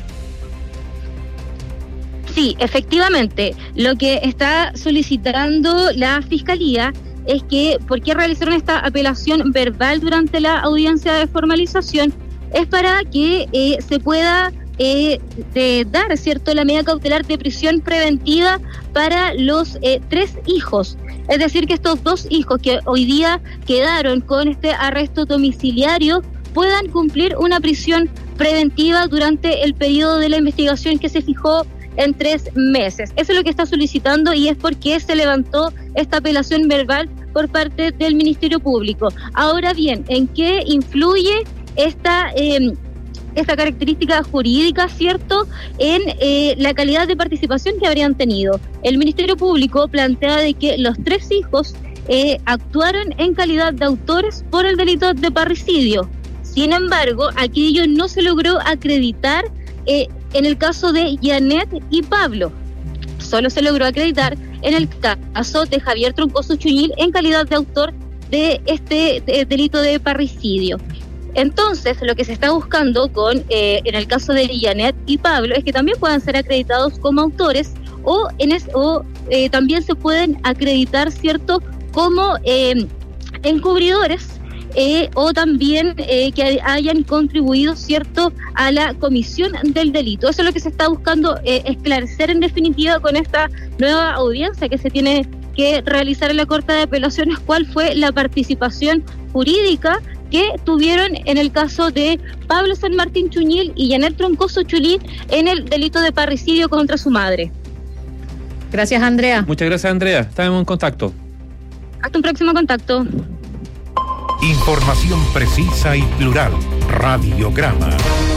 Sí, efectivamente. Lo que está solicitando la Fiscalía es que, ¿por qué realizaron esta apelación verbal durante la audiencia de formalización? Es para que eh, se pueda Eh, de dar, ¿cierto?, la medida cautelar de prisión preventiva para los eh, tres hijos. Es decir, que estos dos hijos que hoy día quedaron con este arresto domiciliario puedan cumplir una prisión preventiva durante el periodo de la investigación que se fijó en tres meses. Eso es lo que está solicitando, y es porque se levantó esta apelación verbal por parte del Ministerio Público. Ahora bien, ¿en qué influye esta eh, esta característica jurídica, ¿cierto?, en eh, la calidad de participación que habrían tenido? El Ministerio Público plantea de que los tres hijos eh, actuaron en calidad de autores por el delito de parricidio. Sin embargo, aquello no se logró acreditar eh, en el caso de Janet y Pablo. Solo se logró acreditar en el caso de Javier Troncoso Chuñil en calidad de autor de este de, delito de parricidio. Entonces, lo que se está buscando con eh, en el caso de Janet y Pablo es que también puedan ser acreditados como autores o, en es, o eh, también se pueden acreditar, ¿cierto?, como eh, encubridores eh, o también eh, que hayan contribuido, ¿cierto?, a la comisión del delito. Eso es lo que se está buscando eh, esclarecer en definitiva con esta nueva audiencia que se tiene que realizar en la Corte de Apelaciones, cuál fue la participación jurídica que tuvieron en el caso de Pablo San Martín Chuñil y Janet Troncoso Chuñil en el delito de parricidio contra su madre. Gracias, Andrea. Muchas gracias, Andrea. Estamos en contacto. Hasta un próximo contacto. Información precisa y plural. Radiograma.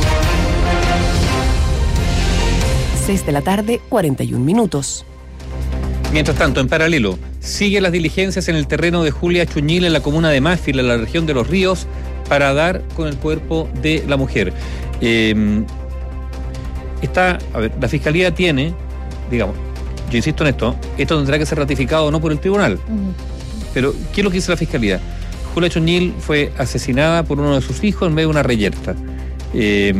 seis de la tarde, cuarenta y un minutos. Mientras tanto, en paralelo, siguen las diligencias en el terreno de Julia Chuñil en la comuna de Másfil, en la región de Los Ríos, para dar con el cuerpo de la mujer. Eh, está, a ver, la Fiscalía tiene, digamos, yo insisto en esto, esto tendrá que ser ratificado no por el tribunal. Uh-huh. Pero, ¿qué es lo que dice la Fiscalía? Julia Chuñil fue asesinada por uno de sus hijos en medio de una reyerta. Eh,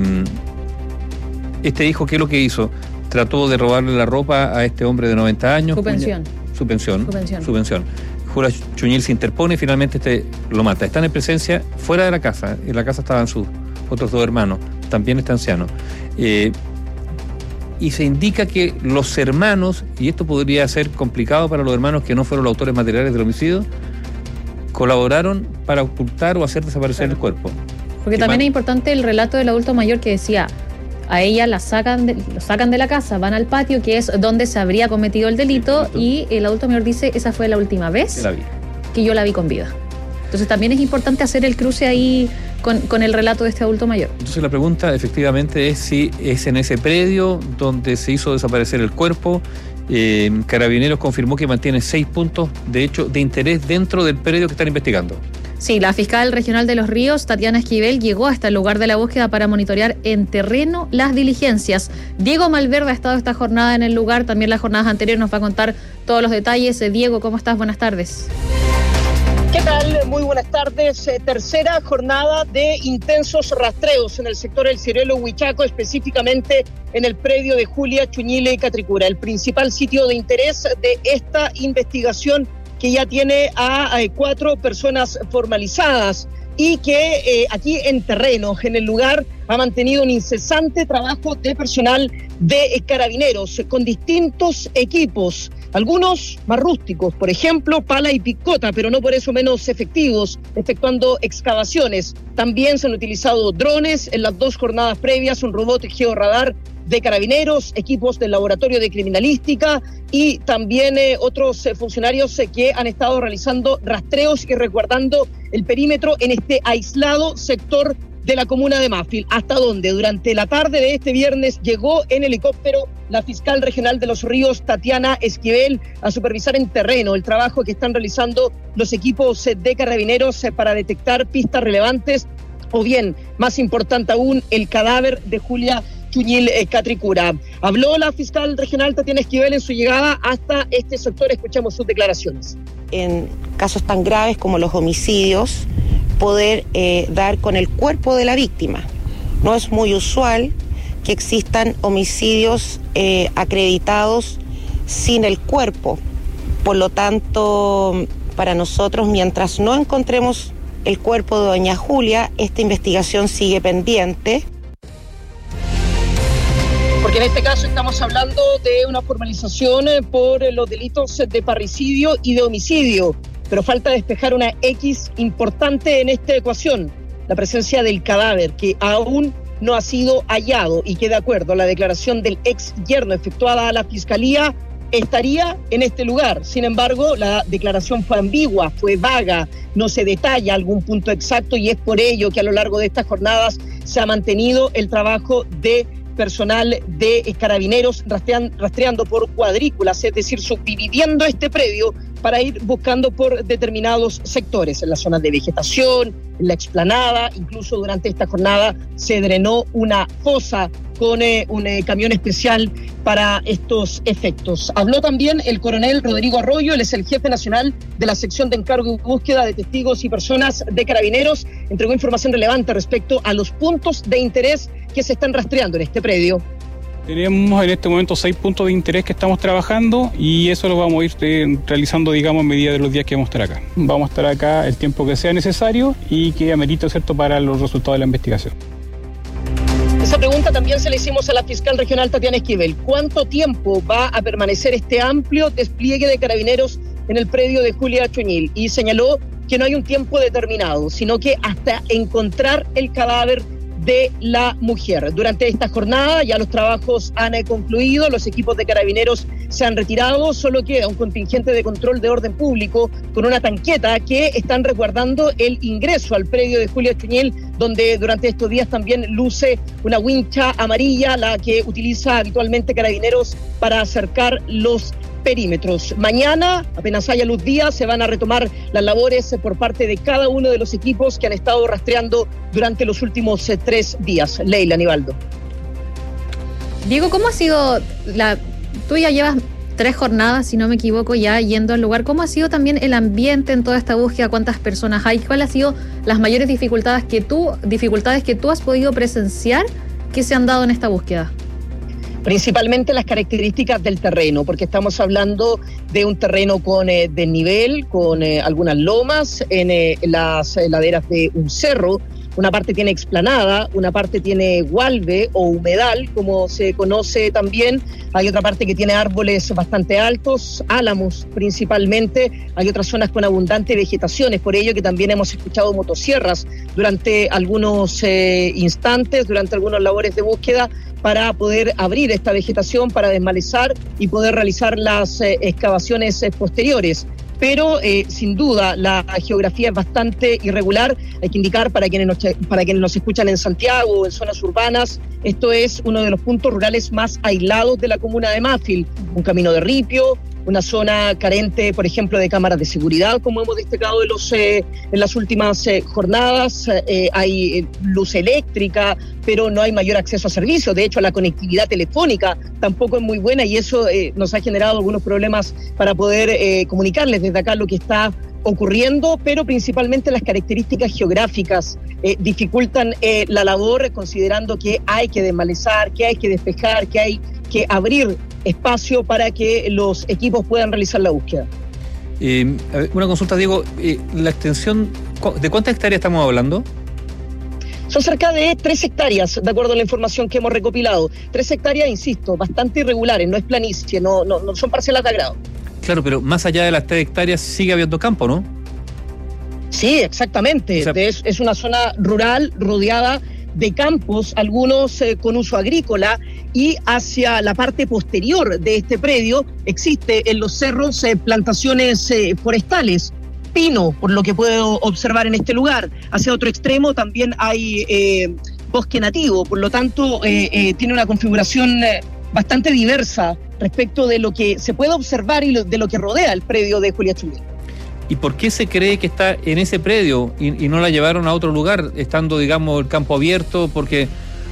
este hijo, ¿qué es lo que hizo? Trató de robarle la ropa a este hombre de noventa años. Su pensión. Su pensión. Su pensión. Su pensión. Julia Chuñil se interpone y finalmente este lo mata. Están en presencia fuera de la casa. En la casa estaban sus otros dos hermanos, también este anciano. Eh, y se indica que los hermanos, y esto podría ser complicado para los hermanos que no fueron los autores materiales del homicidio, colaboraron para ocultar o hacer desaparecer claro. el cuerpo. Porque también man... es importante el relato del adulto mayor que decía, a ella la sacan de, lo sacan de la casa, van al patio, que es donde se habría cometido el delito, sí, y el adulto mayor dice, esa fue la última vez la vi. que yo la vi con vida. Entonces también es importante hacer el cruce ahí con, con el relato de este adulto mayor. Entonces la pregunta efectivamente es si es en ese predio donde se hizo desaparecer el cuerpo. Eh, Carabineros confirmó que mantiene seis puntos, de hecho, de interés dentro del predio que están investigando. Sí, la fiscal regional de Los Ríos, Tatiana Esquivel, llegó hasta el lugar de la búsqueda para monitorear en terreno las diligencias. Diego Malverde ha estado esta jornada en el lugar, también las jornadas anteriores, nos va a contar todos los detalles. Diego, ¿cómo estás? Buenas tardes. ¿Qué tal? Muy buenas tardes. Eh, tercera jornada de intensos rastreos en el sector del Ciruelo Huichaco, específicamente en el predio de Julia Chuñil y Catricura, el principal sitio de interés de esta investigación que ya tiene a, a cuatro personas formalizadas y que eh, aquí en terreno, en el lugar, ha mantenido un incesante trabajo de personal de eh, Carabineros con distintos equipos, algunos más rústicos, por ejemplo, pala y picota, pero no por eso menos efectivos, efectuando excavaciones. También se han utilizado drones en las dos jornadas previas, un robot georradar de Carabineros, equipos del Laboratorio de Criminalística y también eh, otros eh, funcionarios eh, que han estado realizando rastreos y resguardando el perímetro en este aislado sector de la comuna de Másfil, hasta donde durante la tarde de este viernes llegó en helicóptero la fiscal regional de Los Ríos, Tatiana Esquivel, a supervisar en terreno el trabajo que están realizando los equipos de Carabineros para detectar pistas relevantes o bien, más importante aún, el cadáver de Julia Chuñil eh, Catricura. Habló la fiscal regional Tatiana Esquivel en su llegada hasta este sector. Escuchamos sus declaraciones. En casos tan graves como los homicidios, poder eh, dar con el cuerpo de la víctima. No es muy usual que existan homicidios eh, acreditados sin el cuerpo. Por lo tanto, para nosotros, mientras no encontremos el cuerpo de doña Julia, esta investigación sigue pendiente. Porque en este caso estamos hablando de una formalización por los delitos de parricidio y de homicidio, pero falta despejar una X importante en esta ecuación, la presencia del cadáver, que aún no ha sido hallado y que, de acuerdo a la declaración del ex yerno efectuada a la Fiscalía, estaría en este lugar. Sin embargo, la declaración fue ambigua, fue vaga, no se detalla algún punto exacto y es por ello que a lo largo de estas jornadas se ha mantenido el trabajo de personal de Carabineros rastrean, rastreando por cuadrículas, es decir, subdividiendo este predio para ir buscando por determinados sectores, en las zonas de vegetación, en la explanada. Incluso durante esta jornada se drenó una fosa con eh, un eh, camión especial para estos efectos. Habló también el coronel Rodrigo Arroyo, él es el jefe nacional de la sección de encargo y búsqueda de testigos y personas de Carabineros. Entregó información relevante respecto a los puntos de interés que se están rastreando en este predio. Tenemos en este momento seis puntos de interés que estamos trabajando y eso lo vamos a ir eh, realizando, digamos, a medida de los días que vamos a estar acá. Vamos a estar acá el tiempo que sea necesario y que amerite, ¿cierto?, para los resultados de la investigación. Esa pregunta también se la hicimos a la fiscal regional Tatiana Esquivel. ¿Cuánto tiempo va a permanecer este amplio despliegue de Carabineros en el predio de Julia Chuñil? Y señaló que no hay un tiempo determinado, sino que hasta encontrar el cadáver de la mujer. Durante esta jornada ya los trabajos han eh, concluido, los equipos de Carabineros se han retirado, solo queda un contingente de control de orden público con una tanqueta que están resguardando el ingreso al predio de Julia Chuñil, donde durante estos días también luce una wincha amarilla, la que utiliza habitualmente Carabineros para acercar los perímetros. Mañana, apenas haya luz día, se van a retomar las labores por parte de cada uno de los equipos que han estado rastreando durante los últimos eh, tres días. Leila, Aníbaldo. Diego, ¿cómo ha sido la... Tú ya llevas tres jornadas, si no me equivoco, ya yendo al lugar. ¿Cómo ha sido también el ambiente en toda esta búsqueda? ¿Cuántas personas hay? ¿Cuáles han sido las mayores dificultades que tú, dificultades que tú has podido presenciar que se han dado en esta búsqueda? Principalmente las características del terreno, porque estamos hablando de un terreno con eh, desnivel, con eh, algunas lomas, en eh, las eh, laderas de un cerro. Una parte tiene explanada, una parte tiene gualbe o humedal, como se conoce también. Hay otra parte que tiene árboles bastante altos, álamos principalmente. Hay otras zonas con abundante vegetación. Es por ello que también hemos escuchado motosierras durante algunos eh, instantes, durante algunas labores de búsqueda, para poder abrir esta vegetación, para desmalezar y poder realizar las eh, excavaciones eh, posteriores. Pero eh, sin duda la geografía es bastante irregular. Hay que indicar para quienes, nos, para quienes nos escuchan en Santiago o en zonas urbanas, esto es uno de los puntos rurales más aislados de la comuna de Mafil. Un camino de ripio, una zona carente, por ejemplo, de cámaras de seguridad, como hemos destacado en, los, eh, en las últimas eh, jornadas. Eh, hay eh, luz eléctrica, pero no hay mayor acceso a servicios. De hecho, la conectividad telefónica tampoco es muy buena y eso eh, nos ha generado algunos problemas para poder eh, comunicarles desde acá lo que está ocurriendo, pero principalmente las características geográficas eh, dificultan eh, la labor, considerando que hay que desmalezar, que hay que despejar, que hay que abrir espacio para que los equipos puedan realizar la búsqueda. Eh, una consulta, Diego, eh, la extensión, ¿de cuántas hectáreas estamos hablando? Son cerca de tres hectáreas, de acuerdo a la información que hemos recopilado. Tres hectáreas, insisto, bastante irregulares, no es planicie, no, no, no son parcelas de agrado. Claro, pero más allá de las tres hectáreas sigue habiendo campo, ¿no? Sí, exactamente. O sea, es, es una zona rural rodeada de campos, algunos eh, con uso agrícola, y hacia la parte posterior de este predio existe en los cerros eh, plantaciones eh, forestales, pino, por lo que puedo observar en este lugar. Hacia otro extremo también hay eh, bosque nativo, por lo tanto eh, eh, tiene una configuración eh, bastante diversa respecto de lo que se puede observar y lo, de lo que rodea el predio de Julia Chuñil. ¿Y por qué se cree que está en ese predio y, y no la llevaron a otro lugar, estando, digamos, el campo abierto? Porque,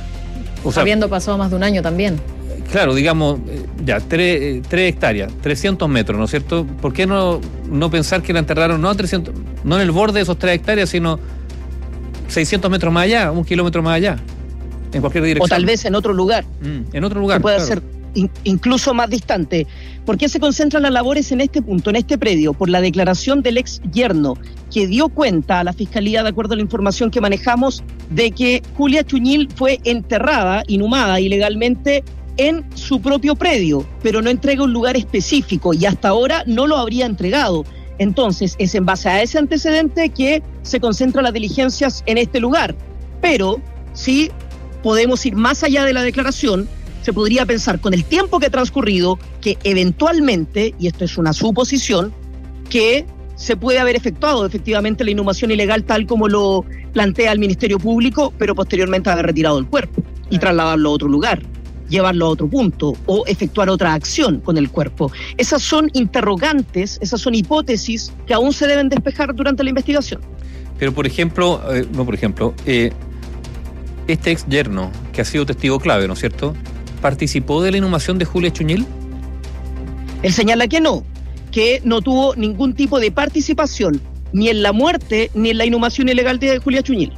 o sea, habiendo pasado más de un año también. Claro, digamos, ya, tres, tres hectáreas, trescientos metros, ¿no es cierto? ¿Por qué no, no pensar que la enterraron no a trescientos, no en el borde de esos tres hectáreas, sino seiscientos metros más allá, un kilómetro más allá, en cualquier dirección? O tal vez en otro lugar. Mm, en otro lugar, puede claro. ser in, incluso más distante. ¿Por qué se concentran las labores en este punto, en este predio? Por la declaración del ex yerno, que dio cuenta a la Fiscalía, de acuerdo a la información que manejamos, de que Julia Chuñil fue enterrada, inhumada ilegalmente en su propio predio, pero no entrega un lugar específico y hasta ahora no lo habría entregado. Entonces, es en base a ese antecedente que se concentran las diligencias en este lugar. Pero, si podemos ir más allá de la declaración, se podría pensar, con el tiempo que ha transcurrido, que eventualmente, y esto es una suposición, que se puede haber efectuado efectivamente la inhumación ilegal tal como lo plantea el Ministerio Público, pero posteriormente haber retirado el cuerpo y trasladarlo a otro lugar. llevarlo a otro punto o efectuar otra acción con el cuerpo. Esas son interrogantes, esas son hipótesis que aún se deben despejar durante la investigación. Pero, por ejemplo, eh, no por ejemplo, eh, este ex yerno, que ha sido testigo clave, ¿no es cierto?, ¿participó de la inhumación de Julia Chuñil? Él señala que no, que no tuvo ningún tipo de participación, ni en la muerte, ni en la inhumación ilegal de Julia Chuñil.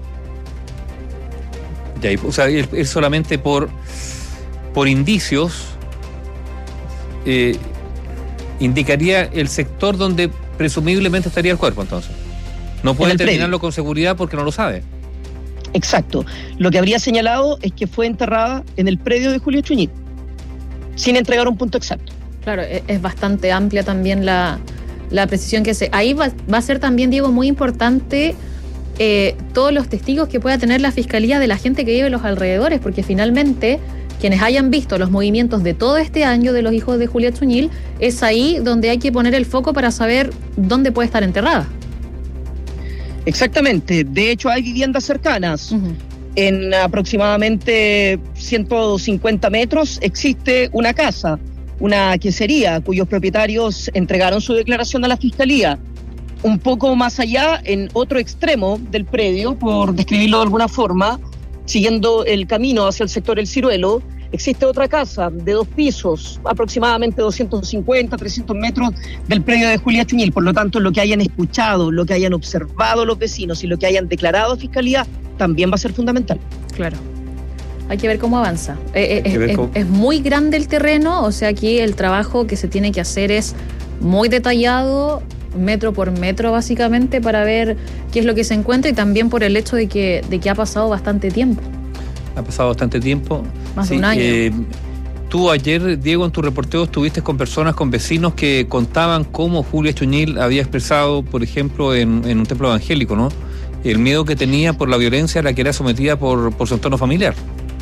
Ya, o sea, él, él solamente por, por indicios eh, indicaría el sector donde presumiblemente estaría el cuerpo, entonces. No puede determinarlo con seguridad porque no lo sabe. Exacto. Lo que habría señalado es que fue enterrada en el predio de Julia Chuñil, sin entregar un punto exacto. Claro, es bastante amplia también la, la precisión que se... Ahí va, va a ser también, Diego, muy importante eh, todos los testigos que pueda tener la Fiscalía de la gente que vive en los alrededores, porque finalmente quienes hayan visto los movimientos de todo este año de los hijos de Julia Chuñil, es ahí donde hay que poner el foco para saber dónde puede estar enterrada. Exactamente. De hecho, hay viviendas cercanas. Uh-huh. En aproximadamente ciento cincuenta metros existe una casa, una quesería, cuyos propietarios entregaron su declaración a la Fiscalía. Un poco más allá, en otro extremo del predio, por describirlo de alguna forma, siguiendo el camino hacia el sector El Ciruelo, existe otra casa de dos pisos, aproximadamente doscientos cincuenta, trescientos metros del predio de Julia Chuñil. Por lo tanto, lo que hayan escuchado, lo que hayan observado los vecinos y lo que hayan declarado a Fiscalía también va a ser fundamental. Claro. Hay que ver cómo avanza. Eh, eh, es, cómo... es muy grande el terreno, o sea, aquí el trabajo que se tiene que hacer es muy detallado, metro por metro básicamente, para ver qué es lo que se encuentra, y también por el hecho de que, de que ha pasado bastante tiempo. Ha pasado bastante tiempo. Más sí, de un año. Eh, tú ayer, Diego, en tu reporteo estuviste con personas, con vecinos que contaban cómo Julia Chuñil había expresado, por ejemplo, en, en un templo evangélico, ¿no?, el miedo que tenía por la violencia a la que era sometida por, por su entorno familiar.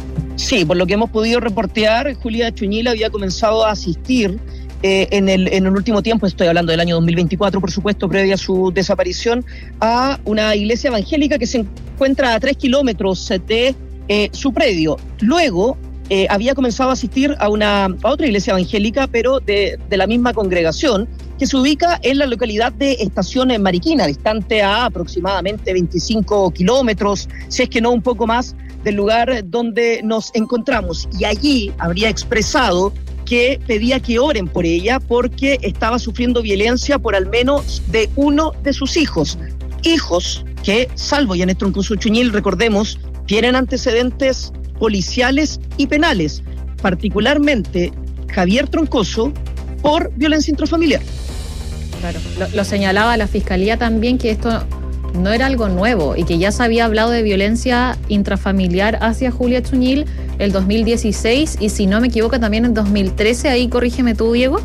Sí, por lo que hemos podido reportear, Julia Chuñil había comenzado a asistir eh, en, el, en el último tiempo, estoy hablando del año dos mil veinticuatro, por supuesto, previa a su desaparición, a una iglesia evangélica que se encuentra a tres kilómetros de eh, su predio. Luego eh, había comenzado a asistir a, una, a otra iglesia evangélica, pero de, de la misma congregación, que se ubica en la localidad de Estación Mariquina, distante a aproximadamente veinticinco kilómetros, si es que no un poco más, del lugar donde nos encontramos. Y allí habría expresado que pedía que oren por ella porque estaba sufriendo violencia por al menos de uno de sus hijos. Hijos que, salvo Janet Troncoso Chuñil, recordemos, tienen antecedentes policiales y penales, particularmente Javier Troncoso por violencia intrafamiliar. Claro, lo, lo señalaba la Fiscalía también, que esto no era algo nuevo y que ya se había hablado de violencia intrafamiliar hacia Julia Chuñil el dos mil dieciséis y, si no me equivoco, también en dos mil trece. Ahí corrígeme tú, Diego.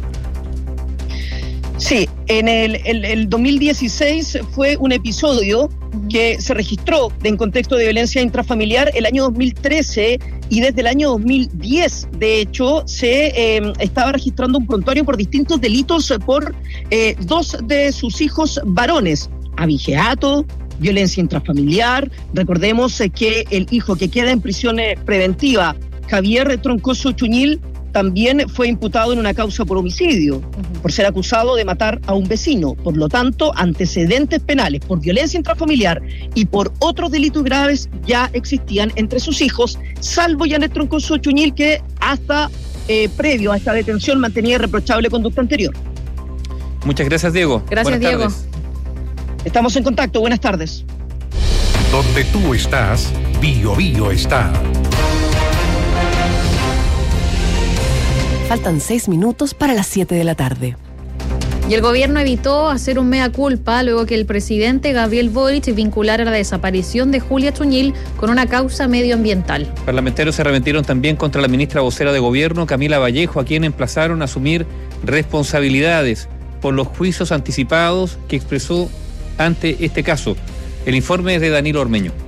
Sí, en el, el, el dos mil dieciséis fue un episodio uh-huh. que se registró en contexto de violencia intrafamiliar el año dos mil trece, y desde el año dos mil diez, de hecho, se eh, estaba registrando un prontuario por distintos delitos por eh, dos de sus hijos varones: abigeato, violencia intrafamiliar. Recordemos eh, que el hijo que queda en prisión eh, preventiva, Javier Troncoso Chuñil, también fue imputado en una causa por homicidio, uh-huh. por ser acusado de matar a un vecino. Por lo tanto, antecedentes penales por violencia intrafamiliar y por otros delitos graves ya existían entre sus hijos, salvo Janet Troncoso Chuñil, que hasta eh, previo a esta detención mantenía irreprochable conducta anterior. Muchas gracias, Diego. Gracias, Buenas Diego. Tardes. Estamos en contacto. Buenas tardes. Donde tú estás, Bio Bio está. Faltan seis minutos para las siete de la tarde. Y el gobierno evitó hacer un mea culpa luego que el presidente Gabriel Boric vinculara la desaparición de Julia Chuñil con una causa medioambiental. Parlamentarios se arremetieron también contra la ministra vocera de gobierno, Camila Vallejo, a quien emplazaron a asumir responsabilidades por los juicios anticipados que expresó ante este caso. El informe es de Danilo Ormeño.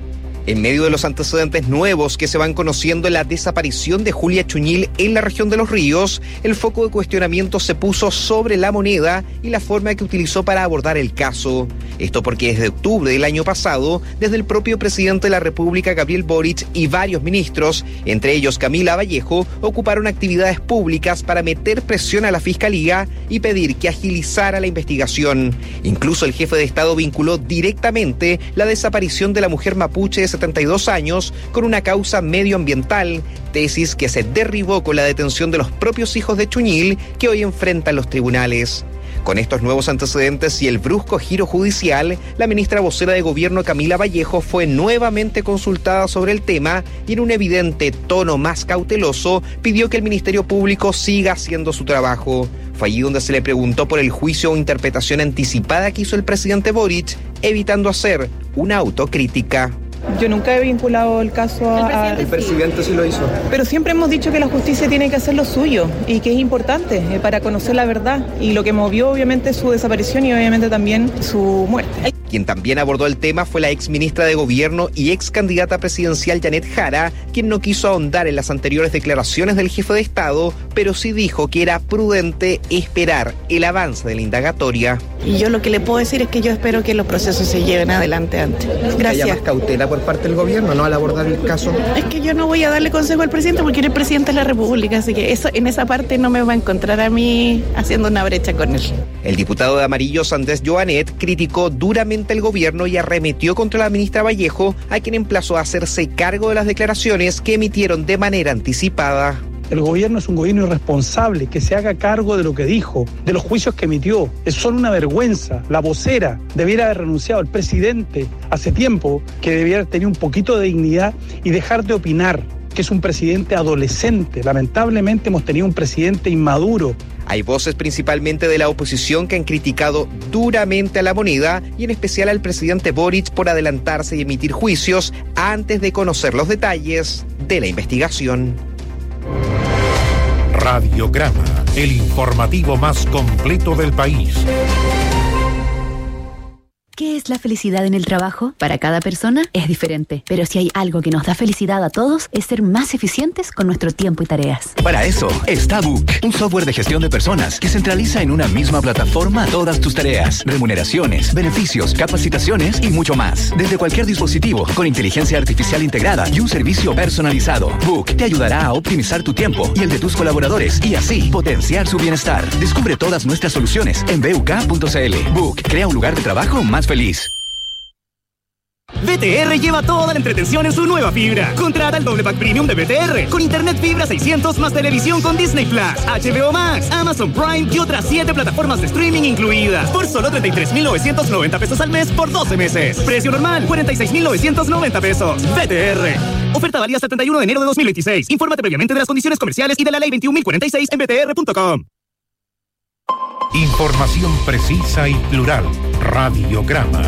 En medio de los antecedentes nuevos que se van conociendo en la desaparición de Julia Chuñil en la región de Los Ríos, el foco de cuestionamiento se puso sobre la moneda y la forma que utilizó para abordar el caso. Esto porque desde octubre del año pasado, desde el propio presidente de la República, Gabriel Boric, y varios ministros, entre ellos Camila Vallejo, ocuparon actividades públicas para meter presión a la Fiscalía y pedir que agilizara la investigación. Incluso el jefe de Estado vinculó directamente la desaparición de la mujer mapuche de setenta y dos años con una causa medioambiental, tesis que se derribó con la detención de los propios hijos de Chuñil, que hoy enfrentan los tribunales. Con estos nuevos antecedentes y el brusco giro judicial, la ministra vocera de Gobierno, Camila Vallejo, fue nuevamente consultada sobre el tema y en un evidente tono más cauteloso pidió que el Ministerio Público siga haciendo su trabajo. Fue allí donde se le preguntó por el juicio o interpretación anticipada que hizo el presidente Boric, evitando hacer una autocrítica. Yo nunca he vinculado el caso a... El presidente sí lo hizo. Pero siempre hemos dicho que la justicia tiene que hacer lo suyo y que es importante eh, para conocer la verdad y lo que movió obviamente su desaparición y obviamente también su muerte. Quien también abordó el tema fue la ex ministra de Gobierno y ex candidata presidencial Janet Jara, quien no quiso ahondar en las anteriores declaraciones del jefe de Estado, pero sí dijo que era prudente esperar el avance de la indagatoria. Y yo lo que le puedo decir es que yo espero que los procesos se lleven adelante antes. Gracias. ¿Que haya más cautela por parte del Gobierno, no, al abordar el caso? Es que yo no voy a darle consejo al presidente porque él es presidente de la República, así que eso, en esa parte no me va a encontrar a mí haciendo una brecha con él. El diputado de Amarillo, Andrés Joanet, criticó duramente el gobierno y arremetió contra la ministra Vallejo, a quien emplazó a hacerse cargo de las declaraciones que emitieron de manera anticipada. El gobierno es un gobierno irresponsable, que se haga cargo de lo que dijo, de los juicios que emitió. Es solo una vergüenza. La vocera debiera haber renunciado. El presidente hace tiempo que debiera tener un poquito de dignidad y dejar de opinar, que es un presidente adolescente. Lamentablemente hemos tenido un presidente inmaduro. Hay voces principalmente de la oposición que han criticado duramente a la moneda y en especial al presidente Boric por adelantarse y emitir juicios antes de conocer los detalles de la investigación. Radiograma, el informativo más completo del país. ¿Qué es la felicidad en el trabajo? Para cada persona es diferente, pero si hay algo que nos da felicidad a todos es ser más eficientes con nuestro tiempo y tareas. Para eso está Book, un software de gestión de personas que centraliza en una misma plataforma todas tus tareas, remuneraciones, beneficios, capacitaciones y mucho más. Desde cualquier dispositivo, con inteligencia artificial integrada y un servicio personalizado. Book te ayudará a optimizar tu tiempo y el de tus colaboradores y así potenciar su bienestar. Descubre todas nuestras soluciones en b u k punto c l. Book crea un lugar de trabajo más feliz. B T R lleva toda la entretención en su nueva fibra. Contrata el doble pack premium de B T R con internet fibra seiscientos más televisión con Disney Plus, H B O Max, Amazon Prime y otras siete plataformas de streaming incluidas por solo treinta y tres mil novecientos noventa pesos al mes por doce meses. Precio normal cuarenta y seis mil novecientos noventa pesos. B T R. Oferta válida hasta el treinta y uno de enero de dos mil veintiséis. Infórmate previamente de las condiciones comerciales y de la ley veintiún mil cuarenta y seis en b t r punto com. Información precisa y plural. Radiograma.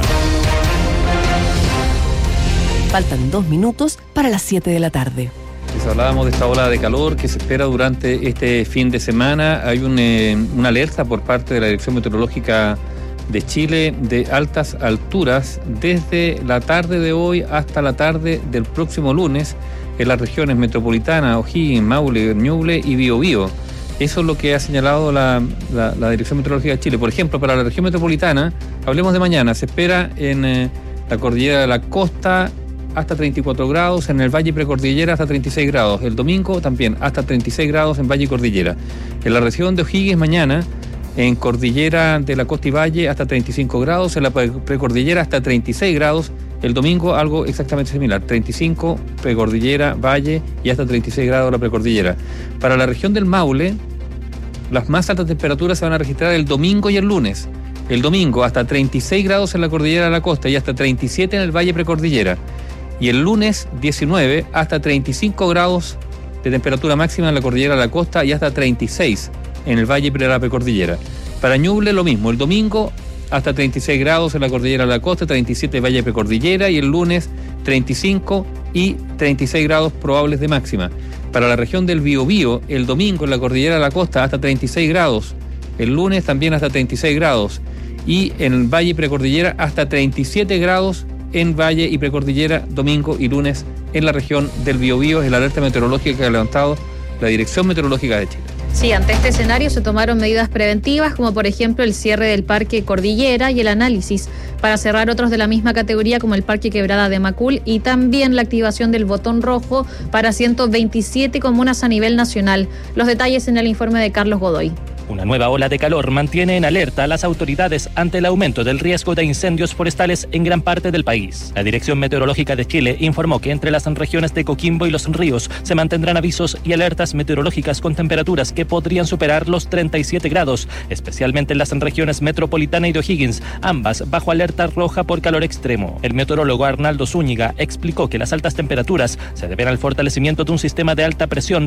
Faltan dos minutos para las siete de la tarde. Les hablábamos de esta ola de calor que se espera durante este fin de semana. Hay un, eh, una alerta por parte de la Dirección Meteorológica de Chile de altas alturas desde la tarde de hoy hasta la tarde del próximo lunes en las regiones metropolitanas, O'Higgins, Maule, Ñuble y Biobío. Eso es lo que ha señalado la, la, la Dirección Meteorológica de Chile. Por ejemplo, para la región metropolitana, hablemos de mañana, se espera en eh, la cordillera de la costa hasta treinta y cuatro grados, en el Valle Precordillera hasta treinta y seis grados, el domingo también hasta treinta y seis grados en Valle y Cordillera. En la región de O'Higgins mañana, en Cordillera de la Costa y Valle hasta treinta y cinco grados, en la Precordillera hasta treinta y seis grados, el domingo algo exactamente similar, treinta y cinco Precordillera, Valle y hasta treinta y seis grados la Precordillera. Para la región del Maule, las más altas temperaturas se van a registrar el domingo y el lunes. El domingo hasta treinta y seis grados en la Cordillera de la Costa y hasta treinta y siete en el Valle Precordillera. Y el lunes diecinueve hasta treinta y cinco grados de temperatura máxima en la Cordillera de la Costa y hasta treinta y seis en el Valle de la Precordillera. Para Ñuble lo mismo, el domingo hasta treinta y seis grados en la Cordillera de la Costa, treinta y siete en Valle Precordillera y el lunes treinta y cinco y treinta y seis grados probables de máxima. Para la región del Biobío, el domingo en la Cordillera de la Costa hasta treinta y seis grados, el lunes también hasta treinta y seis grados y en el Valle Precordillera hasta treinta y siete grados en Valle y Precordillera, domingo y lunes en la región del Biobío. Es la alerta meteorológica que ha levantado la Dirección Meteorológica de Chile. Sí, ante este escenario se tomaron medidas preventivas, como por ejemplo el cierre del Parque Cordillera y el análisis para cerrar otros de la misma categoría, como el Parque Quebrada de Macul, y también la activación del botón rojo para ciento veintisiete comunas a nivel nacional. Los detalles en el informe de Carlos Godoy. Una nueva ola de calor mantiene en alerta a las autoridades ante el aumento del riesgo de incendios forestales en gran parte del país. La Dirección Meteorológica de Chile informó que entre las regiones de Coquimbo y Los Ríos se mantendrán avisos y alertas meteorológicas con temperaturas que podrían superar los treinta y siete grados, especialmente en las regiones metropolitana y de O'Higgins, ambas bajo alerta roja por calor extremo. El meteorólogo Arnaldo Zúñiga explicó que las altas temperaturas se deben al fortalecimiento de un sistema de alta presión